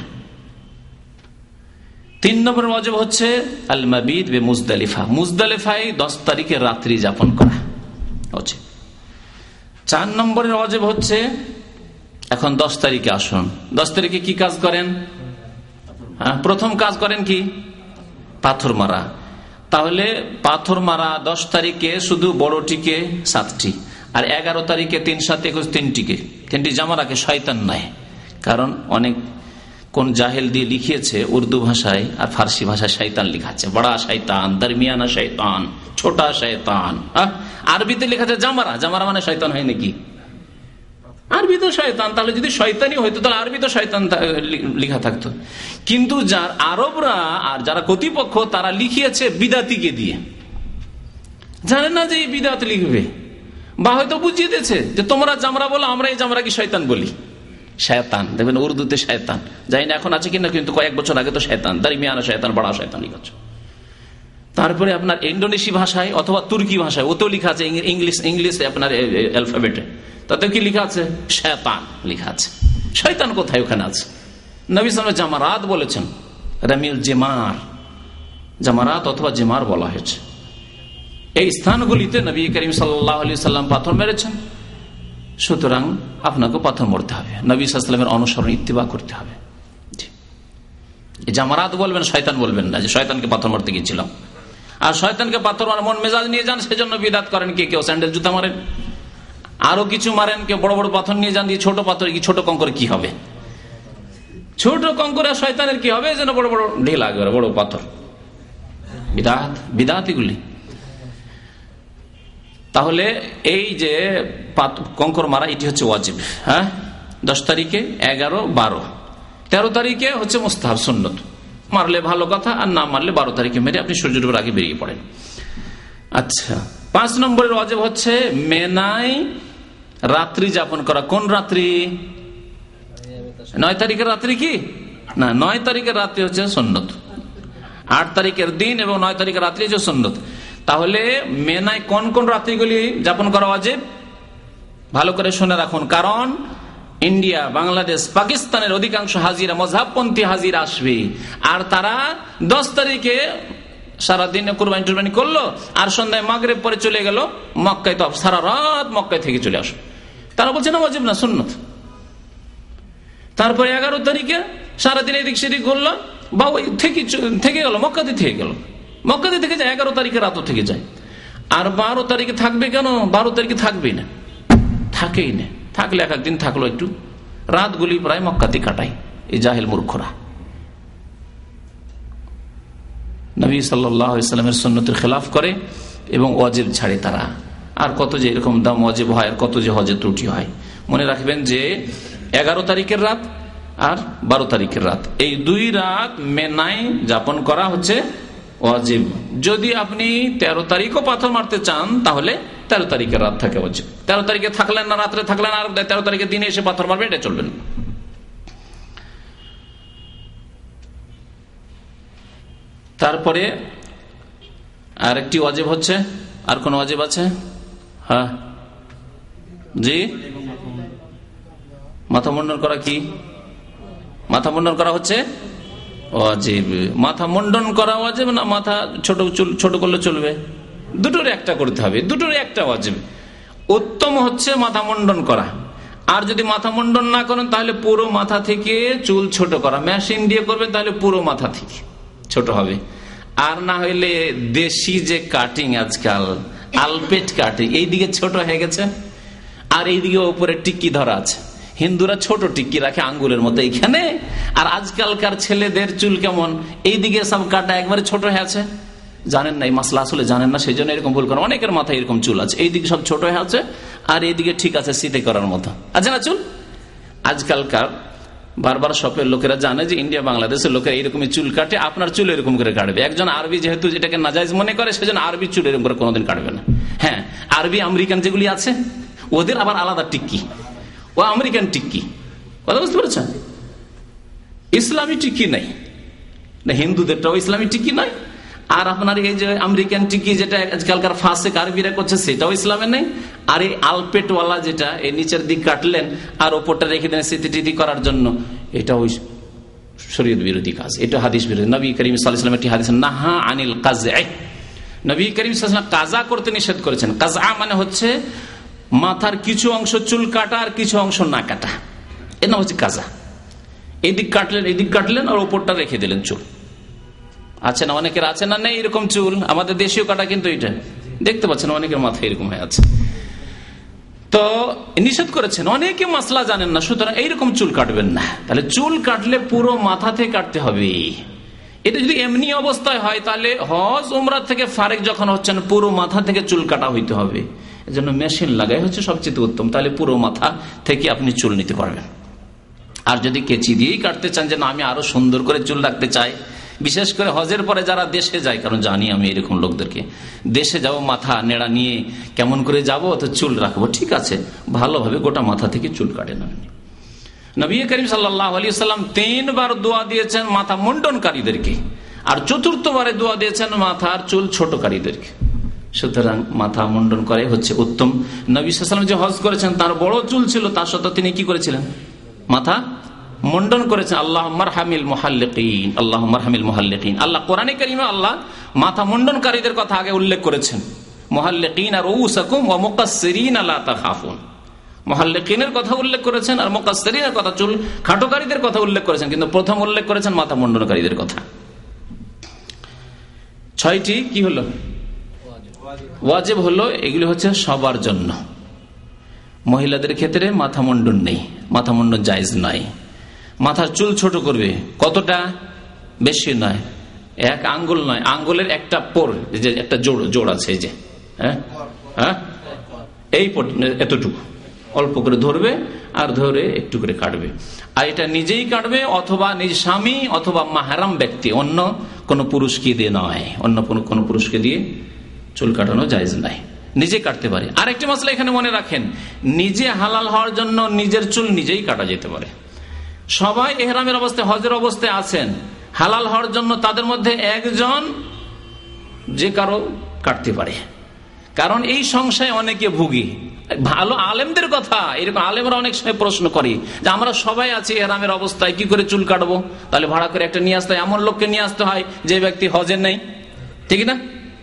তিন নম্বর ওয়াজিব হচ্ছে আল মাবিদ বে মুজদালিফা, মুজদালিফায় দশ তারিখে রাত্রি যাপন করা হচ্ছে। চার নম্বরের ওয়াজিব হচ্ছে, এখন দশ তারিখে আসুন, দশ তারিখে কি কাজ করেন? হ্যাঁ, প্রথম কাজ করেন কি? পাথর মারা। তাহলে পাথর মারা দশ তারিখে শুধু বড়টিকে সাতটি, আর এগারো তারিখে তিন সাত একুশ তিনটিকে, তিনটি জামা রাখে, শয়তান নয়। কারণ অনেক কোন জাহেল দিয়ে লিখিয়েছে উর্দু ভাষায় আর ফার্সি ভাষায় শয়তান লেখা আছে, বড়া শয়তান, দরমিয়ানা শয়তান, ছোটা শয়তান। আরবিতে লেখা আছে জামারা, জামারা মানে শয়তান হয় নাকি? আরবি তো শয়তান, তাহলে যদি শয়তানি হইতো তাহলে আরবি তো শয়তান লেখা থাকতো। কিন্তু যার আরবরা আর যারা কর্তৃপক্ষ তারা লিখিয়েছে বিদাতিকে দিয়ে, জানে না যে এই বিদাত লিখবে, বা হয়তো বুঝিয়ে দিয়েছে যে তোমরা জামরা বলো, আমরা এই জামরা কি শয়তান বলি। শয়তান দেখবেন উর্দুতে শয়তান, জানি না এখন আছে কিনা, কিন্তু কয়েক বছর আগে তো শয়তান, দরমিয়ানা শয়তান, বড়া শয়তান লিখেছে। তারপরে আপনার ইন্দোনেশি ভাষায় অথবা তুর্কি ভাষায় ও তো লেখা আছে ইংলিশ ইংলিশে আপনার অ্যালফাবেটে, তাতে কি লেখা আছে? শয়তান লেখা আছে। শয়তান কোথায়? ওখানে আছে। নবী সাল্লাল্লাহু আলাইহি ওয়াসাল্লাম জামারাত বলেছেন, রামিল জিমার, জামারাত অথবা জিমার বলা হয়েছে। এই স্থানগুলিতে নবী করিম সাল্লাল্লাহু আলাইহি ওয়াসাল্লাম পাথর মেরেছেন। সুতরাং আপনাকে পাথর মারতে হবে, নবী সাল্লাল্লাহু আলাইহি ওয়াসাল্লামের অনুসরণ ইত্তিবা করতে হবে। জামারাত বলবেন, শয়তান বলবেন না যে শয়তানকে পাথর মারতে গিয়েছিলাম। আর শয়তানকে পাথর মারা মন মেজাজ নিয়ে যান, সেজন্য বিদাত করেন। কে কেউ স্যান্ডেল জুতা মারেন, আরো কিছু মারেন, কেউ বড় বড় পাথর নিয়ে যান। দিয়ে ছোট পাথর কি, ছোট কঙ্কর কি হবে? ছোট কঙ্করে শয়তানের কি হবে? যেন বড় বড় ঢিল আগে বড় পাথর, বিদাত বিদাত এগুলি। তাহলে এই যে কঙ্কর মারা, এটি হচ্ছে ওয়াজিব। হ্যাঁ, দশ তারিখে, এগারো, বারো, তেরো তারিখে হচ্ছে মুস্তাহাব, সুন্নত। মারলে ভালো কথা, আর না মারলে বারো তারিখে মেরে আপনি সূর্য ডোবার আগে বেরিয়ে পড়েন। আচ্ছা, পাঁচ নম্বরের ওয়াজিব হচ্ছে মেনায় রাত্রি যাপন করা। কোন রাত্রি? নয় তারিখের রাত্রি কি না, নয় তারিখের রাত্রি হচ্ছে সুন্নত। আট তারিখের দিন এবং নয় তারিখের রাত্রি হচ্ছে সুন্নত। তাহলে মেনায় কোন কোন রাত্রিগুলি যাপন করা ওয়াজিব? ভালো করে শুনে রাখুন, কারণ ইন্ডিয়া, বাংলাদেশ, পাকিস্তানের অধিকাংশ হাজিরা মযহাবপন্থী হাজিরা আসবে, আর তারা দশ তারিখে সারাদিনে কুরবানি টুরবানি করলো, আর সন্ধ্যায় মাগরিব পরে চলে গেল মক্কায়। তো সারা রাত মক্কায় থেকে চলে আসো, তারা বলছে না ওয়াজিব না, সুন্নত। তারপরে এগারো তারিখে সারাদিন এদিক সেদিক ঘুরলো, বা ওই থেকে থেকে গেল মক্কাতে থেকে গেল, মক্কাতে থেকে যায়, এগারো তারিখে রাতও থেকে যায়। আর বারো তারিখে থাকবে কেন? বারো তারিখে থাকবেই না, থাকেই না। থাকলে এক একদিন থাকলো, একটু রাতগুলি প্রায় মক্কাতে কাটাই এই জাহেল মূর্খরা। নবী সাল্লাল্লাহু আলাইহি ওয়াসাল্লামের সুন্নতের খেলাফ করে এবং ওয়াজিব ছাড়ে তারা। আর কত যে এরকম দাম ওয়াজিব হয়, আর কত যে হজে ত্রুটি হয়। মনে রাখবেন যে এগারো তারিখের রাত আর বারো তারিখের রাত, এই দুই রাত মেনায় যাপন করা হচ্ছে ওয়াজিব। যদি আপনি তেরো তারিখও পাথর মারতে চান, তাহলে তেরো তারিখের রাত থাকে ওয়াজিব। তেরো তারিখে থাকলেন না, রাত্রে থাকলেন, আর তেরো তারিখের দিনে এসে পাথর মারবে, এটা চলবে না। তারপরে আর একটি ওয়াজিব হচ্ছে, আর কোন ওয়াজিব আছে? হ্যাঁ জি, মাথা মুন্ডন করা। কি মাথা মুন্ডন করা হচ্ছে ওয়াজিব। মাথা মুন্ডন করা ওয়াজিব না মাথা ছোট ছোট করলে চলবে? দুটোর একটা করতে হবে, দুটোর একটা ওয়াজিব। উত্তম হচ্ছে মাথা মুন্ডন করা। আর যদি মাথা মুন্ডন না করেন, তাহলে পুরো মাথা থেকে চুল ছোট করা। মেশিন দিয়ে করবেন তাহলে পুরো মাথা থেকে ছোট হবে। আর না হইলে দেশি যে কাটিং আজকাল, আলপেট কাটিং, এইদিকে ছোট হয়ে গেছে, আর এইদিকে উপরে টিক্কি ধরা আছে। হিন্দুরা ছোট টিক্কি রাখে আঙ্গুলের মতো এইখানে, আর আজকালকার ছেলেদের চুল কেমন, এইদিকে সব কাটা একবারে ছোট হয়ে আছে। জানেন না এই মাসলা, আসলে জানেন না, সেই জন্য এরকম ভুল করেন। অনেকের মাথায় এরকম চুল আছে, এইদিকে সব ছোট হয়ে আছে, আর এইদিকে ঠিক আছে সিধে করার মতো আছে না চুল। আজকালকার বারবার শপের লোকেরা জানে যে ইন্ডিয়া বাংলাদেশের লোকেরা এরকমই চুল কাটে। আপনার চুল এরকম করে কাটবে। একজন আরবি যেহেতু যেটাকে নাজায়েজ মনে করে, সেজন্য আরবি চুল এরকম করে কোনোদিন কাটবে না। হ্যাঁ, আরবি আমেরিকান যেগুলি আছে, ওদের আবার আলাদা টিক্কি, ও আমেরিকান টিক্কি, কথা বুঝতে পেরেছেন? ইসলামী টিক্কি নাই না, হিন্দুদেরটাও ইসলামী টিক্কি নাই। আর আপনার এই যে আমেরিকান টিক্কি যেটা আজকালকার ফাঁসে আরবিরা করছে, সেটাও ইসলামে নেই। আর এই আলপেটওয়ালা যেটা এই নিচের দিক কাটলেন আর ওপরটা রেখে দেন স্মৃতি করার জন্য, এটা ওই শরীয়ত বিরোধী কাজ, এটা হাদিস বিরোধী। নবী করিম সাল্লাল্লাহু আলাইহি ওয়াসাল্লাম একটি হাদিস নাহা আনিল কাযা, নবী করিম সাল্লাল্লাহু আলাইহি ওয়াসাল্লাম কাজা করতে নিষেধ করেছেন। কাজা মানে হচ্ছে মাথার কিছু অংশ চুল কাটা আর কিছু অংশ না কাটা, এর নাম হচ্ছে কাজা। এদিক কাটলেন, এদিক কাটলেন, আর ওপরটা রেখে দিলেন চুল। আছে না অনেকের, আছে না নেই এরকম চুল? আমাদের দেশীয় কাটা কিন্তু এটা দেখতে পাচ্ছেন, অনেকের মাথায় এরকম হয়ে আছে। তো নিষেধ করেছেন, অনেকে মাসলা জানেন না, সুতরাং এইরকম চুল কাটবেন না। তাহলে চুল কাটলে পুরো মাথা থেকে কাটতে হবে। এটা যদি এমনি অবস্থায় হয়, তাহলে হজ উমরা থেকে ফারেক যখন হচ্ছেন, পুরো মাথা থেকে চুল কাটা হইতে হবে। এজন্য মেশিন লাগাই হচ্ছে সবচেয়ে উত্তম, তাহলে পুরো মাথা থেকে আপনি চুল নিতে পারবেন। আর যদি কেচি দিয়েই কাটতে চান, যে না আমি আরো সুন্দর করে চুল রাখতে চাই, বিশেষ করে হজের পরে যারা দেশে যায়, কারণ জানি আমি এরকম লোকদেরকে, দেশে যাব মাথা নেড়া নিয়ে কেমন করে যাব, তো চুল রাখবো, ঠিক আছে, ভালোভাবে গোটা মাথা থেকে চুল কাটে না। নবী করিম সাল্লাল্লাহু আলাইহি ওয়াসাল্লাম তিনবার দোয়া দিয়েছেন মাথা মুন্ডনকারীদেরকে। আর চতুর্থবারে দোয়া দিয়েছেন মাথার চুল ছোটকারীদেরকে। সুতরাং মাথা মুন্ডন করে হচ্ছে উত্তম। নবী সাল্লাল্লাহু আলাইহি ওয়াসাল্লাম যে হজ করেছেন তার বড় চুল ছিল, তার সত্ত্বেও তিনি কি করেছিলেন? মাথা মুন্ডন করেছেন। আল্লাহুম্মা আরহামিল মুহাল্লিকিন, আল্লাহুম্মা আরহামিল মুহাল্লিকিন। আল্লাহ কোরআনে কারীমে আল্লাহ মাথা মুন্ডনকারীদের কথা আগে উল্লেখ করেছেন, মুহাল্লিকিন রুউসাকুম ওয়া মুকাসসিরিনা লা তাখাফুন। মুহাল্লিকিনের কথা উল্লেখ করেছেন আর মুকাসসিরিনের কথা, চুল খাটোকারীদের কথা উল্লেখ করেছেন, কিন্তু প্রথম উল্লেখ করেছেন মাথা মুন্ডনকারীদের কথা। ছয়টি কি হলো? ওয়াজিব হলো। এগুলি হচ্ছে সবার জন্য। মহিলাদের ক্ষেত্রে মাথা মুন্ডন নেই, মাথা মুন্ডন জায়েজ নাই। মাথার চুল ছোট করবে, কতটা? বেশি নয়, এক আঙ্গুল নয়, আঙ্গুলের একটা পোর, যে একটা জোড় জোড় আছে, এই যে হ্যাঁ হ্যাঁ এই এতটুকু অল্প করে ধরবে আর ধরে একটু করে কাটবে। আর এটা নিজেই কাটবে অথবা নিজ স্বামী অথবা মাহরাম ব্যক্তি, অন্য কোনো পুরুষকে দিয়ে নয়, অন্য কোনো পুরুষকে দিয়ে চুল কাটানো জায়েজ নাই, নিজে কাটতে পারে। আরেকটি মশলা এখানে মনে রাখেন, নিজে হালাল হওয়ার জন্য নিজের চুল নিজেই কাটা যেতে পারে। সবাই ইহরামের অবস্থায়, হজের অবস্থায় আছেন, হালাল হওয়ার জন্য তাদের মধ্যে একজন যে কারো কাটতে পারে। কারণ এই সংশয়ে অনেকে ভুগি। ভালো আলেমদের কথা, এরকম আলেমরা অনেক সময় প্রশ্ন করি যে আমরা সবাই আছি ইহরামের অবস্থায়, কি করে চুল কাটবো? তাহলে ভাড়া করে একটা নিয়ে আসতে হয়, এমন লোককে নিয়ে আসতে হয় যে ব্যক্তি হজের নেই, ঠিক না?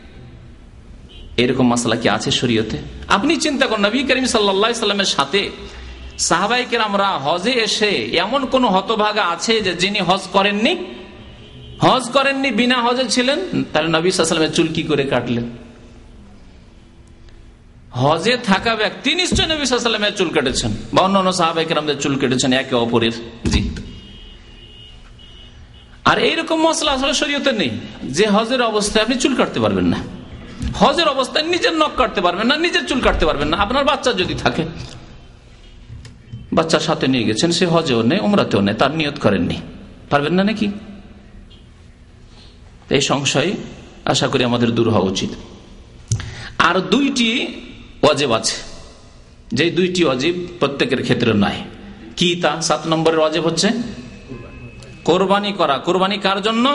এরকম মাসলা কি আছে শরীয়তে? আপনি চিন্তা করুন, নবী করিম সাল্লাল্লাহু আলাইহি সাল্লামের সাথে সাহাবায়ে কেরামরা হজে এসে এমন কোন হতভাগা আছে যে যিনি হজ করেননি? হজ করেননি, বিনা হজে ছিলেন, তাহলে নবী সাল্লাল্লাহু আলাইহি সাল্লামের চুল কি করে কাটলেন? হজে থাকা ব্যক্তি নিশ্চয় নবী সাল্লাল্লাহু আলাইহি সাল্লামের চুল কেটেছেন বা অন্যান্য সাহাবায়ে কেরামদের চুল কেটেছেন একে অপরের। জি, আর এইরকম মসলা আসলে শরীয়তে নেই যে হজের অবস্থায় আপনি চুল কাটতে পারবেন না, হজের অবস্থায় নিজের নখ কাটতে পারবেন না, নিজের চুল কাটতে পারবেন না। আপনার বাচ্চা যদি থাকে, বাচ্চার সাথে নিয়ে গেছেন, সে হজেও নেই উমরাতেও নেই, তার নিয়ত করেননি, পারবেন না নাকি? এই সংশয় আশা করি আমাদের দূর হওয়া উচিত। আর দুইটি ওয়াজিব আছে, যে দুইটি ওয়াজিব প্রত্যেকের ক্ষেত্রে নাই। কি তা? সাত নম্বরের ওয়াজিব হচ্ছে কোরবানি করা। কোরবানি কার জন্য?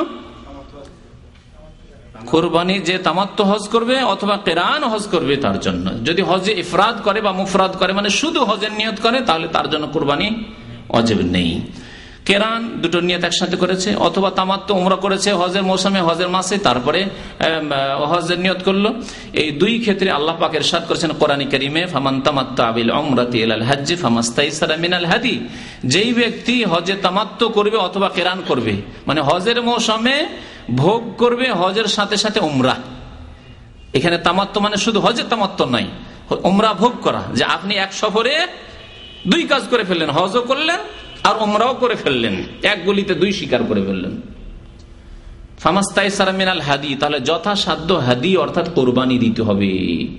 কোরবানি যে তামাত্তু হজ করবে অথবা কিরান হজ করবে তার জন্য। যদি হজে ইফরাদ করে বা মুফরাদ করে, মানে শুধু হজের নিয়ত করে, তাহলে তার জন্য কোরবানি ওয়াজিব নেই। কিরান দুটো নিয়ত একসাথে করেছে, অথবা তামাত্তু উমরা করেছে হজের মৌসুমে, হজের মাসে, তারপরে হজের নিয়ত করলো। এই দুই ক্ষেত্রে আল্লাহ পাক ইরশাদ করেছেন কোরআনে কারীমে, ফামান তামাত্তা বিল উমরাতি ইলাল হজ্জ ফামাস্তাইসারা মিনাল হাদি। যেই ব্যক্তি হজে তামাত্তু করবে অথবা কিরান করবে, মানে হজের মৌসুমে ভোগ করবে হজের সাথে সাথে উমরা। এখানে তামাত্তু মানে শুধু হজের তামাত্তু নাই, উমরা ভোগ করা, যে আপনি এক সফরে দুই কাজ করে ফেললেন, হজও করলেন আর উমরাও করে ফেললেন, এক গুলিতে দুই শিকার করে ফেললেন। ফামাস্তাইসারা মিনাল হাদি, তাহলে যথাসাধ্য হাদি অর্থাৎ কোরবানি দিতে হবে।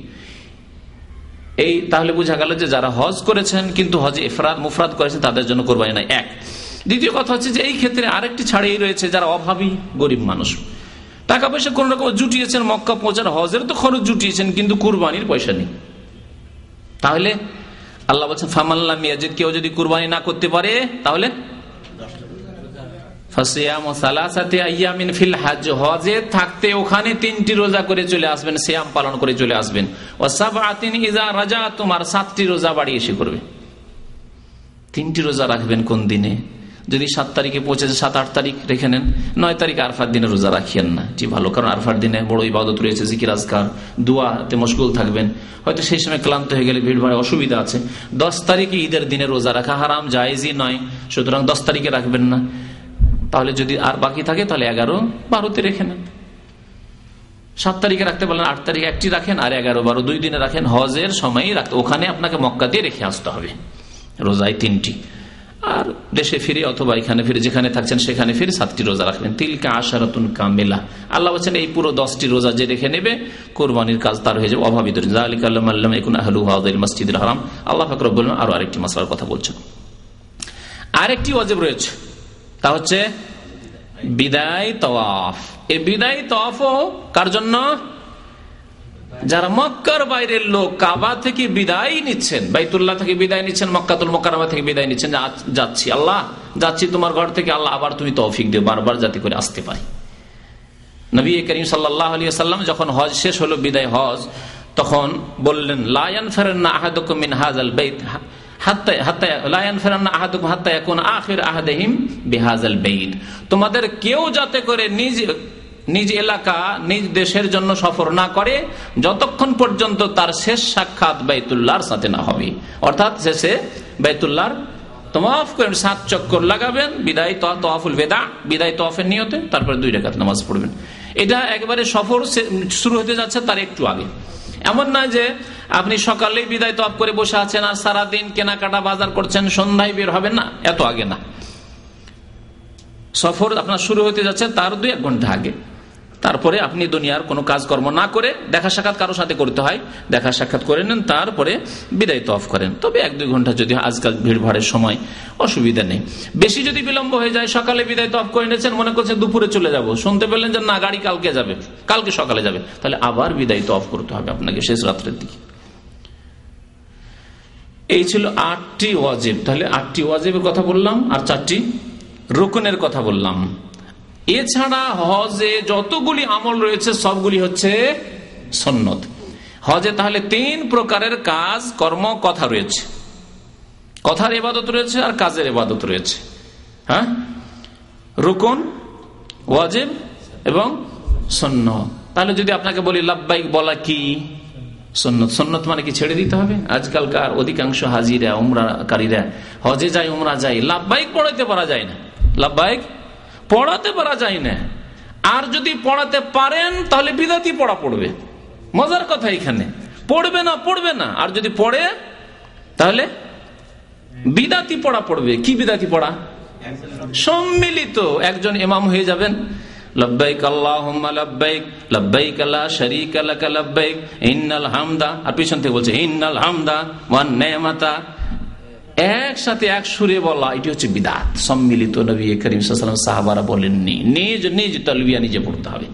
এই তাহলে বোঝা গেল যে যারা হজ করেছেন কিন্তু হজে ইফরাদ মুফরাদ করেছেন তাদের জন্য কোরবানি নাই। এক। দ্বিতীয় কথা হচ্ছে যে এই ক্ষেত্রে আরেকটি ছাড়েই রয়েছে যারা অভাবী গরিব মানুষ, টাকা পয়সা কোন রকম জুটিয়েছেন, মক্কা পৌঁছার হজের তো খরচ জুটিয়েছেন কিন্তু কুরবানির পয়সা নেই। তাহলে আল্লাহ বলছেন ফামাল্লাম ইয়াজিদ, কেউ যদি কুরবানি না করতে পারে তাহলে ফাসিয়ামু সালাসাতি আইয়ামিন ফিল হজ, হজে থাকতে ওখানে তিনটি রোজা করে চলে আসবেন, সিয়াম পালন করে চলে আসবেন। ওয়া সাবআতিন ইযা রাজাতুম, আর সাতটি রোজা বাড়ি এসে করবে। তিনটি রোজা রাখবেন কোন দিনে? যদি সাত তারিখে পৌঁছেছে সাত আট তারিখ রেখে নেন, নয় তারিখ আরফার দিনে রোজা রাখিয়েন না, এটি ভালো, কারণ আরফার দিনে বড় ইবাদত রয়েছে, জিকির আজকার দোয়াতে মশগুল থাকবেন, হয়তো সেই সময় ক্লান্ত হয়ে গেলে ভিড় ভাড়ে অসুবিধা আছে। দশ তারিখে ঈদের দিনে রোজা রাখা হারাম, জায়েজই নয়, সুতরাং দশ তারিখে রাখবেন না। তাহলে যদি আর বাকি থাকে তাহলে এগারো বারোতে রেখে নেন। সাত তারিখে রাখতে পারলেন, আট তারিখে একটি রাখেন, আর এগারো বারো দুই দিনে রাখেন। হজের সময়ই রাখতে, ওখানে আপনাকে মক্কা দিয়ে রেখে আসতে হবে রোজায় তিনটি, আর দেশে ফিরে অথবা এখানে ফিরে যেখানে থাকছেন সেখানে ফিরে সাতটি রোজা রাখবেন। তিলকা আশারাতুন কামিলা, আল্লাহ বলছেন এই পুরো দশটি রোজা যে রেখে নেবে কোরবানির কাজ তার হয়ে যাবে অভাবী। মসজিদুল হারাম। আল্লাহ পাক রব্বুল আলামিন আরো আরেকটি মাসলার কথা বলছেন। আরেকটি ওয়াজিব রয়েছে, তা হচ্ছে বিদায় তাওয়াফ। এই বিদায় তাওয়াফও কার জন্য? যারা মক্কার বাইরের লোক কাবা থেকে বিদায় নিচ্ছেন, বাইতুল্লাহ থেকে বিদায় নিচ্ছেন, মক্কাতুল মুকাররমা থেকে বিদায় নিচ্ছেন, যাচ্ছি আল্লাহ, যাচ্ছি তোমার ঘর থেকে, আল্লাহ আবার তুমি তৌফিক দিও বারবার যাতে করে আসতে পারি। নবী করিম সাল্লাল্লাহু আলাইহি ওয়াসাল্লাম যখন হজ শেষ হলো, বিদায় হজ, তখন বললেন লা ইয়ানফিরান্না আহাদুকুম মিন হাযাল বাইত হাত্তা হাত্তা লা ইয়ানফিরান্না আহাদুকুম হাত্তা ইয়াকুনা আখির আহাদিহিম বিহাযাল বাইত। তোমাদের কেউ যাতে করে নিজ নিজ এলাকা নিজ দেশের জন্য সফর না করে যতক্ষণ পর্যন্ত তার শেষ সাক্ষাৎ বাইতুল্লাহর সাথে না হবে। অর্থাৎ শেষে বাইতুল্লাহর তওয়াফ করেন, সাত চক্কর লাগাবেন, বিদায় তওয়াফুল বেদা, বিদায় তওয়াফের নিয়তে, তারপরে দুই রাকাত নামাজ পড়বেন। এটা একেবারে সফর শুরু হতে যাচ্ছে তার একটু আগে। এমন নয় যে আপনি সকালেই বিদায় তওয়াফ করে বসে আছেন আর সারাদিন কেনাকাটা বাজার করছেন, সন্ধ্যায় বের হবেন না, এত আগে না। সফর আপনার শুরু হতে যাচ্ছে তার দুই এক ঘন্টা আগে। তারপরে আপনি দুনিয়ার কোনো কাজকর্ম না করে, দেখা সাক্ষাৎ কারোর সাথে করতে হয়, দেখা সাক্ষাৎ করে নেন, তারপরে বিদায় তওয়াফ করেন। তবে এক দুই ঘন্টা যদি আজকাল ভিড় ভাড়ের সময়, অসুবিধা নেই। বেশি যদি বিলম্ব হয়ে যায়, সকালে বিদায় তওয়াফ করে নিয়েছেন, মনে করছেন দুপুরে চলে যাব, শুনতে পেলেন যে না গাড়ি কালকে যাবে, কালকে সকালে যাবে, তাহলে আবার বিদায় তওয়াফ করতে হবে আপনাকে শেষ রাত্রের দিকে। এই ছিল আটটি ওয়াজিব। তাহলে আটটি ওয়াজিবের কথা বললাম আর চারটি রুকনের কথা বললাম। এছাড়া হজে যতগুলি আমল রয়েছে সবগুলি হচ্ছে সুন্নত। হজে তাহলে তিন প্রকারের কাজ, কর্ম, কথা রয়েছে। কথার ইবাদত রয়েছে আর কাজের ইবাদত রয়েছে। হ্যাঁ, রুকন, ওয়াজিব এবং সুন্নত। তাহলে যদি আপনাকে বলি লাব্বাইক বলা কি সুন্নত, সুন্নত মানে কি ছেড়ে দিতে হবে? আজকালকার অধিকাংশ হাজিরা উমরাকারীরা হজে যায়, উমরা যায়, লাব্বাইক পড়াইতে পারা যায় না, লাব্বাইক পড়াতে পারা যায় না। আর যদি পড়াতে পারেন তাহলে বিদাতি পড়া পড়বে। মজার কথা এখানে, পড়বে না পড়বে না, আর যদি পড়ে তাহলে বিদাতি পড়া পড়বে। কি বিদাতি পড়া? সম্মিলিত একজন ইমাম হয়ে যাবেন, লব্বাইক আল্লাহুম্মা লব্বাইক লব্বাইক লা শারীকা লাক লব্বাইক ইন্নাল হামদা, আর পিছন থেকে বলছে ইন্নাল হামদা ওয়ান নি'মাতা, একসাথে এক সুরে বলা, এটি হচ্ছে বিদাত। সম্মিলিত নবী করিম সাল্লাল্লাহু আলাইহি ওয়াসাল্লাম সাহাবারা বলেননি, নিজ নিজ তালবিয়া নিজে পড়তে হবে।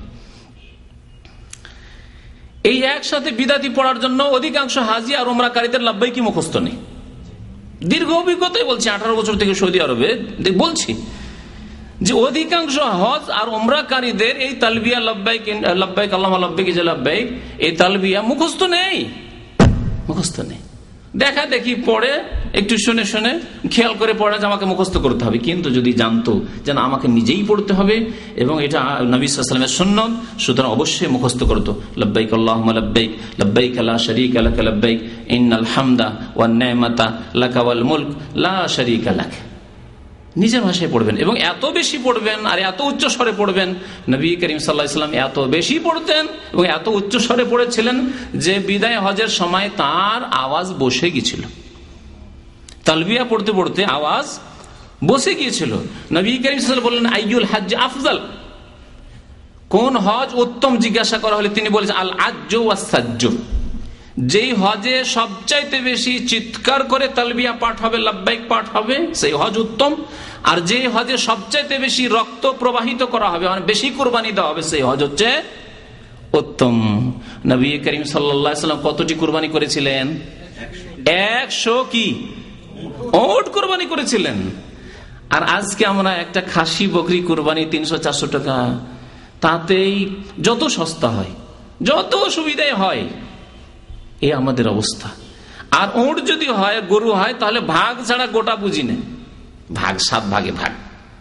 এই একসাথে বিদাতি পড়ার জন্য অধিকাংশ হাজি আর উমরাকারীদের লাব্বাইকি মুখস্থ নেই। দীর্ঘ অভিজ্ঞতাই বলছি, আঠারো বছর থেকে সৌদি আরবে বলছি যে অধিকাংশ হজ আর উমরাকারীদের এই তালবিয়া লব্বাইক লব্বাইক আল্লাহুম্মা লব্বাইক যে লব্বাইক, এই তালবিয়া মুখস্থ নেই, মুখস্থ নেই। দেখা দেখি পড়ে, একটু শুনে শুনে খেয়াল করে পড়া যে আমাকে মুখস্থ করতে হবে। কিন্তু যদি জানতো যে না আমাকে নিজেই পড়তে হবে এবং এটা নবী সাল্লাল্লাহু আলাইহি ওয়াসাল্লামের সুন্নাত, সুতরাং অবশ্যই মুখস্থ করতো লব্বাইক আল্লাহুম্মা লব্বাইক লব্বাইক লা শারীকা লাক লব্বাইক ইন্নাল হামদা ওয়ান নি'মাতা লাকা ওয়াল মুলক লা শারীকা লাক। নিজের ভাষায় পড়বেন এবং এত বেশি পড়বেন আর এত উচ্চ স্বরে পড়বেন। নবী করিম সাল্লাল্লাহু আলাইহি ওয়াসাল্লাম এত বেশি পড়তেন এবং এত উচ্চ স্বরে পড়েছিলেন যে বিদায় হজের সময় তার আওয়াজ বসে গিয়েছিল। তালবিয়া পড়তে পড়তে আওয়াজ বসে গিয়েছিল। নবী করিম সাল্লাল্লাহু আলাইহি ওয়াসাল্লাম বললেন আইয়ুল হজ্জ আফজাল, কোন হজ উত্তম জিজ্ঞাসা করা হলে তিনি বলেছেন আল আজ্জু ওয়াস সাজ্জু, যেই হজে সবচাইতে বেশি চিৎকার করে তালবিয়া পাঠ হবে, লাব্বাইক পাঠ হবে, সেই হজ উত্তম। আর যে হজে সবচাইতে বেশি রক্ত প্রবাহিত করা হবে, মানে বেশি কুরবানি দেওয়া হবে, সেই হজ হচ্ছে উত্তম। নবী করিম সাল্লাল্লাহু আলাইহি ওয়াসাল্লাম কতটি কুরবানি করেছিলেন? একশো কি ওট কুরবানি করেছিলেন। আর আজকে আমরা একটা খাসি বকরি কুরবানি তিনশো চারশো টাকা, তাতেই যত সস্তা হয়, যত সুবিধাই হয়, এই আমাদের অবস্থা। আর উট যদি হয়, গরু হয়, তাহলে ভাগ ছাড়া গোটা বুঝি নেই, ভাগ সাত ভাগে ভাগ।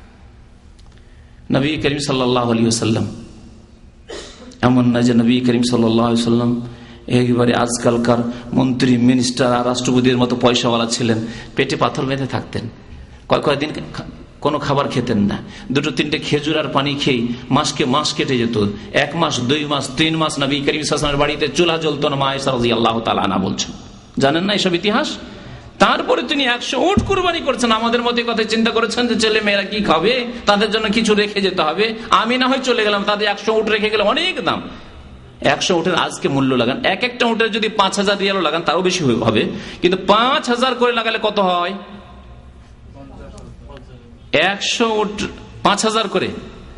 নবী করিম সাল্লাল্লাহু আলাইহি ওয়াসাল্লাম এমন না যে নবী করিম সাল্লাল্লাহু আলাইহি ওয়াসাল্লাম একেবারে আজকালকার মন্ত্রী, মিনিস্টার আর রাষ্ট্রপতির মতো পয়সাওয়ালা ছিলেন, পেটে পাথর বেঁধে থাকতেন, কয় কয়েকদিন কোনো খাবার খেতেন না, দুটো তিনটে খেজুর আর পানি খেয়ে মাসকে মাস কেটে যেত। এক মাস, দুই মাস, তিন মাস নবী করিম সাল্লাল্লাহু আলাইহি ওয়াসাল্লামের বাড়িতে চুলা জ্বলতো না। মা আয়েশা রাদিয়াল্লাহু তাআলা আনহা বলছেন, জানেন না এসব ইতিহাস? তারপরে তিনি একশো উট কুরবানি করছেন। আমাদের মতো কথা চিন্তা করেছেন যে ছেলে মেয়েরা কি খাবে, তাদের জন্য কিছু রেখে যেতে হবে। আমি না হয় চলে গেলাম, তাদের একশো উট রেখে গেলে অনেক দাম। একশো উটের আজকে মূল্য লাগান, এক একটা উটের যদি পাঁচ হাজার রিয়ালও লাগান তারও বেশি হবে, কিন্তু পাঁচ হাজার করে লাগালে কত হয়? একশো উট পাঁচ হাজার করে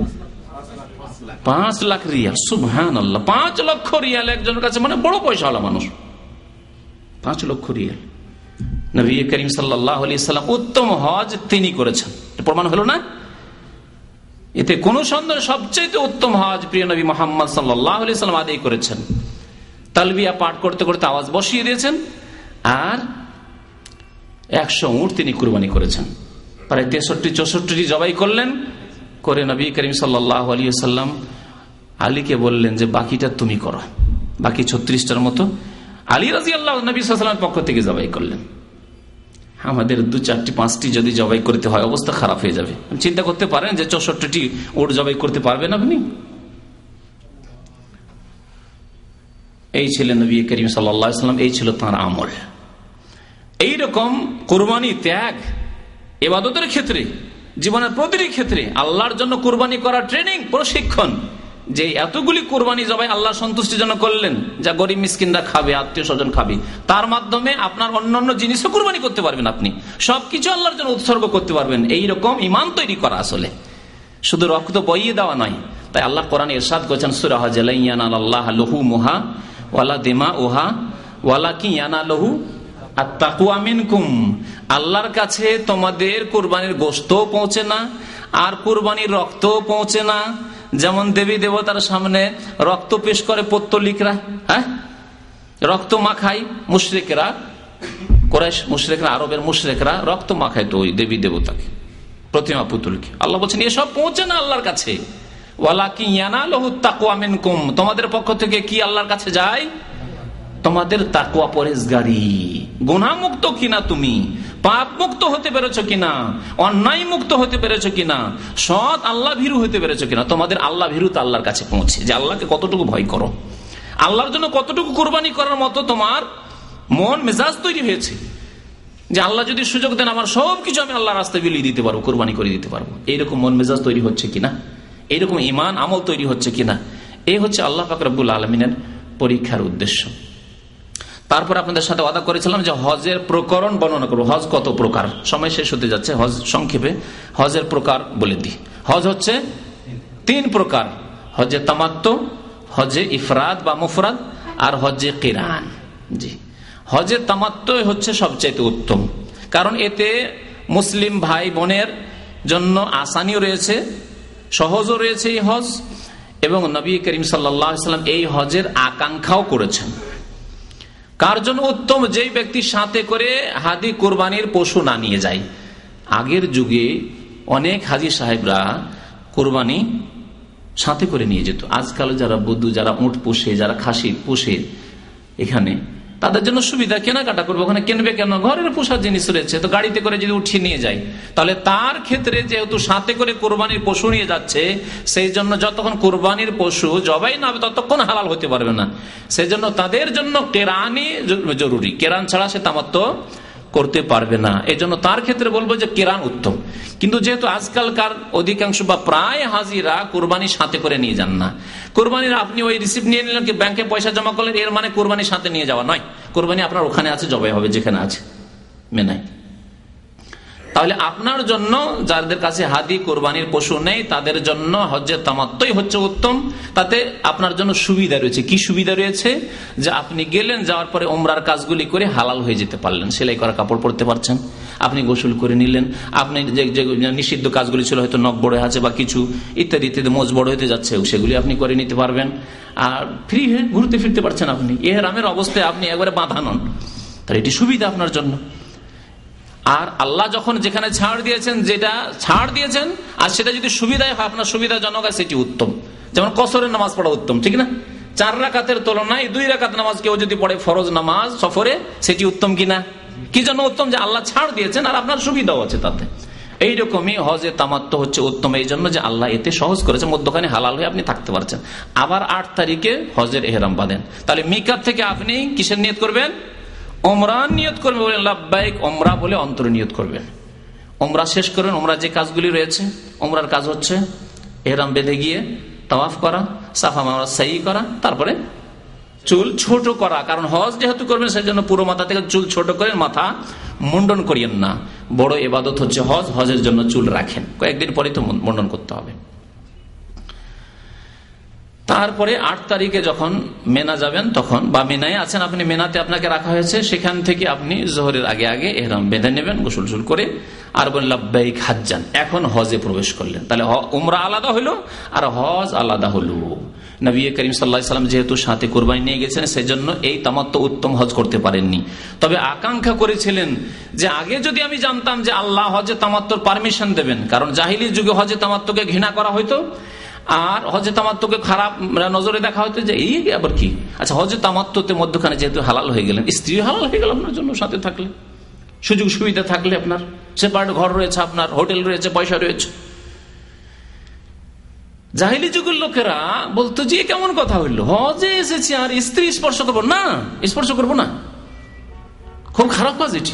পাঁচ লাখ রিয়াল। সুবহানাল্লাহ, পাঁচ লক্ষ রিয়াল একজনের কাছে, মানে বড় পয়সাওয়ালা মানুষ। পাঁচ লক্ষ রিয়াল নবী করিম সাল্লাল্লাহু আলাইহি ওয়াসাল্লাম উত্তম হজ তিনি করেছেন, প্রমাণ হলো না? এতে কোন সন্দেহ, সবচেয়ে উত্তম হজ প্রিয় নবী মুহাম্মদ সাল্লাল্লাহু আলাইহি ওয়াসাল্লাম আদায় করেছেন। তালবিয়া পাঠ করতে করতে আওয়াজ বসিয়ে দিয়েছেন, আর একশো উট তিনি কুরবানি করেছেন। প্রায় তেষট্টি চৌষট্টি জবাই করলেন, করে নবী করিম সাল্লাল্লাহু আলাইহি ওয়াসাল্লাম আলীকে বললেন যে বাকিটা তুমি করো। বাকি ছত্রিশটার মতো আলী রাদিয়াল্লাহু নবী সাল্লাল্লাহু আলাইহি ওয়াসাল্লামের পক্ষ থেকে জবাই করলেন। আমাদের দু চারটি পাঁচটি যদি জবাই করতে হয় অবস্থা খারাপ হয়ে যাবে। চিন্তা করতে পারেন যে চৌষট্টি উট জবাই করতে পারবেন আপনি? এই ছিলেন নবী করিম সাল্লাল্লাহু আলাইহি ওয়াসাল্লাম, এই ছিল তাঁর আমল। এইরকম কুরবানি ত্যাগ ইবাদতের ক্ষেত্রে, জীবনের প্রতিটি ক্ষেত্রে আল্লাহর জন্য কুরবানি করার ট্রেনিং, প্রশিক্ষণ, যে এতগুলি কুরবানি জবাই আল্লাহ সন্তুষ্টির জন্য করলেন, যা গরিব মিসকিনরা খাবে, আত্মীয় স্বজন খাবে, তার মাধ্যমে আপনার অন্যান্য জিনিসও কুরবানি করতে পারবেন। আপনি সবকিছু আল্লাহর জন্য উৎসর্গ করতে পারবেন। এইরকম ঈমান তৈরি করা, আসলে শুধু রক্ত বইয়ে দেওয়া নয়। তাই আল্লাহ কোরআনে ইরশাদ করেছেন সূরা হজ, লা ইয়ানালাল্লাহু লুহুমুহা ওয়ালা দিমাউহা ওয়ালাকিন ইয়ানালুহু আত-তাকওয়া মিনকুম। আল্লাহর কাছে তোমাদের কুরবানির গোশত পৌঁছে না, আর কুরবানির রক্ত পৌঁছে না। যেমন দেবী দেবতার সামনে রক্ত পেশ করে পত্তলিকরা, হ্যাঁ, রক্ত মাখাই মুশরিকরা, কুরাইশ মুশরিকরা, আরবের মুশরিকরা রক্ত মাখায় তো ওই দেবী দেবতাকে, প্রতিমা পুতুলকে। আল্লাহ বলছেন এসব পৌঁছে না আল্লাহর কাছে। ওয়ালাকিন ইয়ানালুহু আত-তাকওয়া মিনকুম, তোমাদের পক্ষ থেকে কি আল্লাহর কাছে যায়? তোমাদের তাকওয়া, পরেজগারি, গুনাহ মুক্ত কিনা, তুমি পাপ মুক্ত হতে পেরেছো কিনা, অন্যায় মুক্ত হতে পেরেছো কিনা, সৎ আল্লাহ ভীরু হতে পেরেছো কিনা। তোমাদের আল্লাহ ভীরুতা আল্লাহর কাছে পৌঁছে, যে আল্লাহকে কতটুকু ভয় করো, আল্লাহর জন্য কতটুকু কুরবানি করার মতো তোমার মন মেজাজ তৈরি হয়েছে, যে আল্লাহ যদি সুযোগ দেন আমার সবকিছু আমি আল্লাহর রাস্তায় বিলিয়ে দিতে পারবো, কুরবানি করে দিতে পারবো। এইরকম মন মেজাজ তৈরি হচ্ছে কিনা, এইরকম ঈমান আমল তৈরি হচ্ছে কিনা, এই হচ্ছে আল্লাহ পাক রব্বুল আলামিনের পরীক্ষার উদ্দেশ্য। তারপর আপনাদের সাথে ওয়াদা করেছিলাম যে হজের প্রকরণ বর্ণনা করবো। হজ কত প্রকার, সময় শেষ হতে যাচ্ছে, হজ সংক্ষেপে হজের প্রকার বলে দিই। হজ হচ্ছে তিন প্রকার, হজে তামাত্তু, হজে ইফরাদ বা মুফরাদ, আর হজে কিরান। জি, হজে তামাত্তু হচ্ছে সবচাইতে উত্তম, কারণ এতে মুসলিম ভাই বোনের জন্য আসানিও রয়েছে, সহজও রয়েছে এই হজ, এবং নবী করিম সাল্লাল্লাহু আলাইহি ওয়াসাল্লাম এই হজের আকাঙ্ক্ষাও করেছেন। কার জন্য উত্তম? যেই ব্যক্তির সাথে করে হাদি কুরবানির পশু না নিয়ে যায়। আগের যুগে অনেক হাজি সাহেবরা কুরবানি সাথে করে নিয়ে যেত। আজকাল যারা বধূ, যারা উট পোষে, যারা খাসি পোষে, এখানে তাদের জন্য সুবিধা, কেনাকাটা করবো, ওখানে কিনবে কেন, ঘরের পোষার জিনিস রয়েছে, তো গাড়িতে করে যদি উঠিয়ে নিয়ে যায়, তাহলে তার ক্ষেত্রে যেহেতু সাথে করে কোরবানির পশু নিয়ে যাচ্ছে, সেই জন্য যতক্ষণ কোরবানির পশু জবাই না হবে ততক্ষণ হালাল হতে পারবে না। সেই জন্য তাদের জন্য কেরানি জরুরি, কেরান ছাড়া সে তামাত্তু করতে পারবে না। এই জন্য তার ক্ষেত্রে বলবো যে কেরান উত্তম। কিন্তু যেহেতু আজকালকার অধিকাংশ বা প্রায় হাজিরা কোরবানির সাথে করে নিয়ে যান না, কোরবানির আপনি ওই রিসিপ্ট নিয়ে নিলেন, কি ব্যাংকে পয়সা জমা করলেন, এর মানে কোরবানির সাথে নিয়ে যাওয়া নয়। কোরবানি আপনার ওখানে আছে, জবাই হবে যেখানে আছে, মেনায়। তাহলে আপনার জন্য, যাদের কাছে হাদি কোরবানির পশু নেই, তাদের জন্য হজ্জে তামাত্তুই হচ্ছে উত্তম। তাতে আপনার জন্য সুবিধা রয়েছে। কি সুবিধা রয়েছে? যে আপনি গেলেন, যাওয়ার পরে উমরার কাজগুলি করে হালাল হয়ে যেতে পারলেন, সেলাই করা কাপড় পরতে পারছেন, আপনি গোসল করে নিলেন, আপনি যে নিষিদ্ধ কাজগুলি ছিল, হয়তো নখ বড় আছে বা কিছু ইত্যাদি ইত্যাদি, মোজ বড় হতে যাচ্ছে, সেগুলি আপনি করে নিতে পারবেন, আর ফ্রি হয়ে ঘুরতে ফিরতে পারছেন। আপনি ইহরামের অবস্থায় আপনি একবারে বাঁধা নন, তাহলে এটি সুবিধা আপনার জন্য। আর আল্লাহ যখন যেখানে ছাড় দিয়েছেন, যেটা ছাড় দিয়েছেন, আর সেটা যদি সুবিধায় হয়, আপনার সুবিধাজনক হয়, সেটি উত্তম। যেমন কসরের নামাজ পড়া উত্তম, ঠিক না? চার রাকাতের তুলনায় দুই রাকাত নামাজ কেউ যদি পড়ে ফরজ নামাজ সফরে, সেটি উত্তম কিনা? কি জন্য উত্তম? যে আল্লাহ ছাড় দিয়েছেন আর আপনার সুবিধাও আছে তাতে। এইরকমই হজে তামাত্তু হচ্ছে উত্তম, এই জন্য যে আল্লাহ এতে সহজ করেছে, মধ্যখানে হালাল হয়ে আপনি থাকতে পারছেন। আবার আট তারিখে হজের ইহরাম বাঁধেন, তাহলে মিকাত থেকে আপনি কিসের নিয়ত করবেন? ওমরা নিয়ত করবেন, বলেন লাব্বাইক ওমরা বলে অন্তরে নিয়ত করবেন। ওমরা শেষ করবেন। ওমরা যে কাজগুলি রয়েছে, ওমরার কাজ হচ্ছে ইহরাম বেঁধে গিয়ে তাওয়াফ করা, সাফা মারওয়া সাই করা, তারপরে চুল ছোট করা। কারণ হজ যেহেতু করবেন, সেই জন্য পুরো মাথা থেকে চুল ছোট করেন, মাথা মুন্ডন করিয়েন না। বড় ইবাদত হচ্ছে হজ, হজের জন্য চুল রাখেন, কয়েকদিন পরে তো মুন্ডন করতে হবে। তারপরে আট তারিখে যখন মেনা যাবেন তখন, বা মেনায় আছেন আপনি, মেনাতে আপনাকে রাখা হয়েছে, সেখান থেকে আপনি জোহরের আগে আগে ইহরাম বেঁধে নেবেন গোসল গোসল করে, আর বলেন লাব্বাইক হাজ্জান, এখন হজে প্রবেশ করলেন। তাহলে উমরা আলাদা হলো আর হজ আলাদা হলো। নবী করিম সাল্লাল্লাহু আলাইহি ওয়াসাল্লাম যেহেতু সাথে কুরবানি নিয়ে গেছেন, সেজন্য এই তামাত্তু উত্তম হজ করতে পারেননি। তবে আকাঙ্ক্ষা করেছিলেন যে আগে যদি আমি জানতাম যে আল্লাহ হজে তামাত্তুর পারমিশন দেবেন, কারণ জাহিলি যুগে হজে তামাত্তুকে ঘৃণা করা হইতো আর হজে তামাত্তুকে খারাপ নজরে দেখা হতো, যে এই আবার কি। আচ্ছা, হজে তামাত্তুতে মধ্যখানে যেহেতু হালাল হয়ে গেলেন, স্ত্রী হালাল হয়ে গেল আপনার জন্য, সাথে থাকলে, সুযোগ সুবিধা থাকলে, আপনার সেপারেট ঘর রয়েছে, আপনার হোটেল রয়েছে, পয়সা রয়েছে। জাহিলি যুগের লোকেরা বলতো যে কেমন কথা হইলো, হজে এসেছি আর স্ত্রী স্পর্শ করবো না, স্পর্শ করবো না, খুব খারাপ কাজ এটি।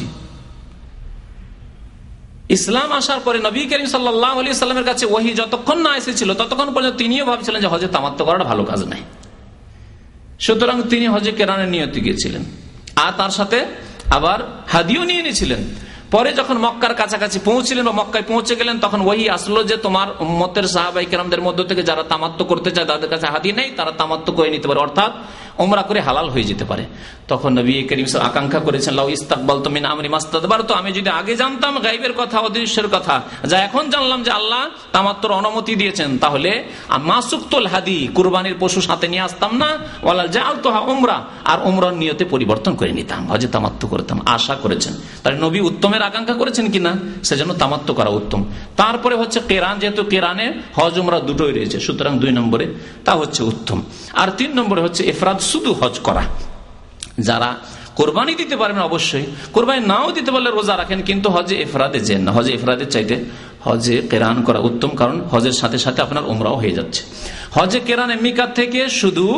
ইসলাম আসার পরে নবী করিম সাল্লাল্লাহু আলাইহি ওয়াসাল্লামের কাছে ওহী যতক্ষণ না এসেছিল ততক্ষণ পর্যন্ত তিনিও ভাবছিলেন যে হজে তামাত্তু করাটা ভালো কাজ নাই। সুতরাং তিনি হজে কেরানের নিয়তে গিয়েছিলেন, আর তার সাথে আবার হাদিও নিয়ে নিয়েছিলেন। পরে যখন মক্কার কাছাকাছি পৌঁছলেন বা মক্কায় পৌঁছে গেলেন, তখন ওহী আসলো যে তোমার উম্মতের সাহাবায়ে কেরামদের মধ্য থেকে যারা তামাত্তু করতে চায়, তাদের কাছে হাদি নেই, তারা তামাত্তু করে নিতে পারে, অর্থাৎ উমরা করে হালাল হয়ে যেতে পারে। তখন নবী করিম সাল্লাল্লাহু আকাঙ্ক্ষা করেছেন, লাউ ইস্তাকবালতু মিন আমরি মাস্তাদবারতু, আমি যদি আগে জানতাম গায়বের কথা, অদৃশ্যের কথা, যা এখন জানলাম যে আল্লাহ তামাত্তুর অনুমতি দিয়েছেন, তাহলে মাসুকতুল হাদি, কুরবানির পশু সাথে নিয়ে আসতাম না, ওয়ালা জাআলতুহা উমরা, আর উমরার নিয়তে পরিবর্তন করে নিতাম, হজে তামাত্তু করতাম। আশা করেছেন, তাহলে নবী উত্তমের আকাঙ্ক্ষা করেছেন কিনা, সেজন্য তামাত্তু করা উত্তম। তারপরে হচ্ছে কেরান, যেহেতু কেরানে হজ উমরা দুটোই রয়েছে, সুতরাং দুই নম্বরে তা হচ্ছে উত্তম। আর তিন নম্বরে হচ্ছে ইফরাদ, শুধু হজ করা। যারা কোরবানি দিতে পারবেন অবশ্যই, কোরবানি নাও দিতে পারলে রোজা রাখেন, কিন্তু হজে ইফরাদে যেন না, হজে ইফরাদের চাইতে হজে কেরান করা উত্তম, কারণ হজের সাথে সাথে আপনার উমরাও হয়ে যাচ্ছে। হজে কেরানে মিকাত থেকে শুধু,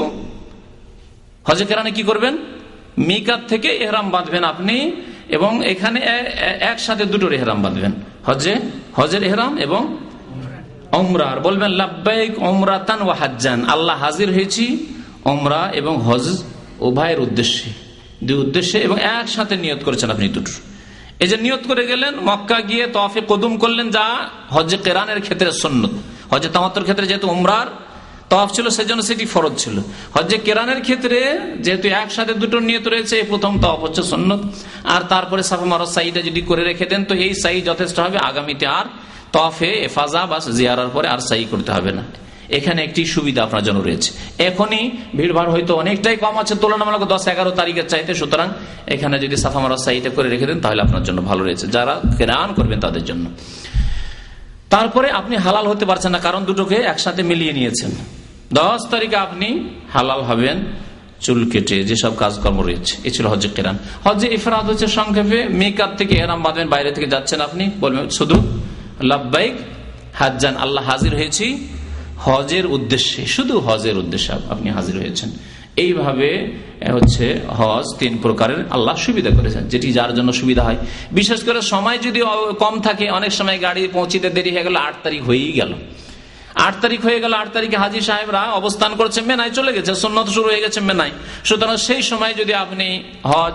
হজে কেরানে কি করবেন, মিকাত থেকে ইহরাম বাঁধবেন আপনি, এবং এখানে একসাথে দুটোর ইহরাম বাঁধবেন, হজে হজের ইহরাম এবং উমরার। বলবেন লাব্বাইক উমরাতান ওয়া হাজ্জান, আল্লাহ হাজির হয়েছি উমরা এবং হজ উভয়ের উদ্দেশ্যে, দুই উদ্দেশ্যে, এবং একসাথে নিয়ত করেছেন আপনি দুটো। এই যে নিয়ত করে গেলেন, মক্কা গিয়ে তাওয়াফে কুদুম করলেন, যা হজে কেরানের ক্ষেত্রে সুন্নত। হজে তামাত্তুর ক্ষেত্রে যেহেতু উমরার তাওয়াফ ছিল, সেজন্য সেটি ফরজ ছিল। হজে কেরানের ক্ষেত্রে যেহেতু একসাথে দুটো নিয়ত রয়েছে, প্রথম তাওয়াফ হচ্ছে সুন্নত, আর তারপরে সাফা মারওয়া সাইটা যদি করে রেখে দেন তো এই সাই যথেষ্ট হবে। আগামীতে আর তাওয়াফে ইফাজা বা জিয়ারার পরে আর সাই করতে হবে না। এখানে একটি সুবিধা আপনার জন্য রয়েছে। এখনই ভিড়ভাড় হয়তো অনেকটাই কম আছে তুলনামূলক দশ এগারো তারিখের চাইতে, সুতরাং এখানে যদি সাফা মারওয়া সাইটা করে রেখে দেন তাহলে আপনার জন্য ভালো রয়েছে, যারা কেরান করবেন তাদের জন্য। তারপরে আপনি হালাল হতে পারছেন না, কারণ দুটোকে একসাথে মিলিয়ে নিয়েছেন। দশ তারিখে আপনি হালাল হবেন চুল কেটে, যেসব কাজকর্ম রয়েছে। এ ছিল হজে কেরান। হজে ইফরাদ হচ্ছে সংক্ষেপে মিকাত থেকে ইহরাম বাঁধবেন, বাইরে থেকে যাচ্ছেন আপনি, বলবেন শুধু লাব্বাইক হাজ্জান, আল্লাহ হাজির হয়েছি হজের উদ্দেশ্যে, শুধু হজের উদ্দেশ্যে আপনি হাজির হয়েছেন। এইভাবে হচ্ছে হজ তিন প্রকারের আল্লাহ সুবিধা করেছেন, যেটি যার জন্য সুবিধা হয়। বিশেষ করে সময় যদি কম থাকে, অনেক সময় গাড়ি পৌঁছিতে দেরি হয়ে গেল, আট তারিখ হয়েই গেল, আট তারিখ হয়ে গেল, আট তারিখে হাজি সাহেবরা অবস্থান করছে মেনায়, চলে গেছে, সুন্নত শুরু হয়ে গেছে মেনায়। সুতরাং সেই সময় যদি আপনি হজ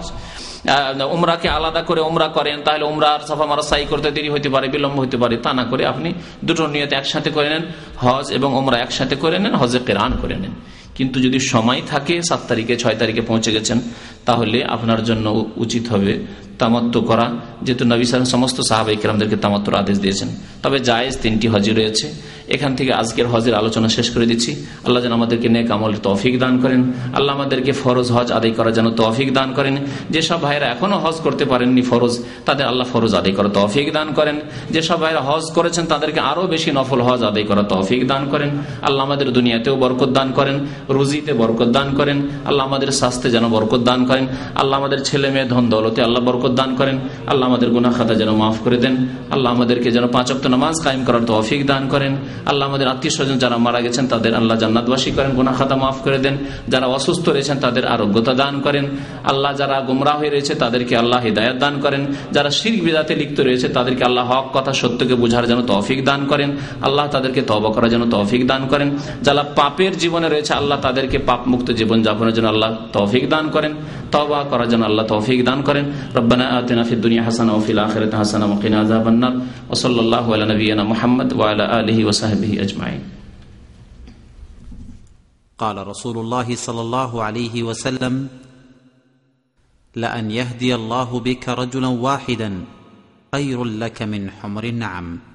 উমরাকে আলাদা করে উমরা করেন, তাহলে উমরার সাফা মারওয়া সাই করতে দেরি হতে পারে, বিলম্ব হতে পারে। তা না করে আপনি দুটো নিয়ত একসাথে করে নেন, হজ এবং উমরা একসাথে করে নেন, হজে কেরান করে নেন। কিন্তু যদি সময় থাকে, সাত তারিখে ছয় তারিখে পৌঁছে গেছেন, তাহলে আপনার জন্য উচিত হবে তামাত্তু করা, যেহেতু নবী সাল্লাল্লাহু আলাইহি ওয়াসাল্লাম সমস্ত সাহাবায়ে কেরামদেরকে তামাত্তুর আদেশ দিয়েছেন। তবে জায়েজ তিনটি হজ রয়েছে। এখান থেকে আজকের হজের আলোচনা শেষ করে দিচ্ছি। আল্লাহ যেন আমাদেরকে নেক আমলের তৌফিক দান করেন, আল্লাহ আমাদেরকে ফরজ হজ আদায় করার জন্য তৌফিক দান করেন। যেসব ভাইরা এখনো হজ করতে পারেননি ফরজ, তাদের আল্লাহ ফরজ আদায় করার তৌফিক দান করেন। যেসব ভাইরা হজ করেছেন তাদেরকে আরো বেশি নফল হজ আদায় করার তৌফিক দান করেন। আল্লাহ আমাদের দুনিয়াতেও বরকত দান করেন, রুজিতে বরকত দান করেন। আল্লাহ আমাদের স্বাস্থ্যে যেন বরকত দান করেন। আল্লাহ আমাদের ছেলে মেয়ে ধন দৌলতে আল্লাহ বরকত দান করেন। আল্লাহ আমাদের গুনাহ খাতা যেন মাফ করে দেন। আল্লাহ আমাদেরকে যেন পাঁচ ওয়াক্ত নামাজ কায়েম করার তৌফিক দান করেন। আল্লাহ আমাদের আত্মীয় স্বজন যারা মারা গেছেন তাদের আল্লাহ জান্নাতবাসী করেন, গুনাহ খাতা মাফ করে দেন। যারা অসুস্থ রয়েছেন তাদের আরোগ্যতা দান করেন। আল্লাহ যারা গুমরাহ হয়ে রয়েছে তাদেরকে আল্লাহ হিদায়াত দান করেন। যারা শিরক বিদআতে লিপ্ত রয়েছে তাদেরকে আল্লাহ হক কথা সত্যকে বুঝার যেন তৌফিক দান করেন। আল্লাহ তাদেরকে তওবা করার জন্য তৌফিক দান করেন। যারা পাপের জীবনে রয়েছে আল্লাহ তাদেরকে পাপ মুক্ত জীবন যাপনের জন্য আল্লাহ তৌফিক দান করেন, তওবা করার জন্য আল্লাহ তৌফিক দান করেন। রব্বানা আতিনা ফিদ দুনিয়া হাসানা ওয়া ফিল আখিরাতি হাসানা ওয়া কিনা আযাবান নার। ওয়া সাল্লাল্লাহু আলা নাবিয়িনা মুহাম্মদ ওয়া আলা আলিহি ওয়া সাহবিহি আজমাইন। قال رسول الله صلى الله عليه وسلم لأن يهدي الله بك رجلا واحدا خير لك من حمر النعم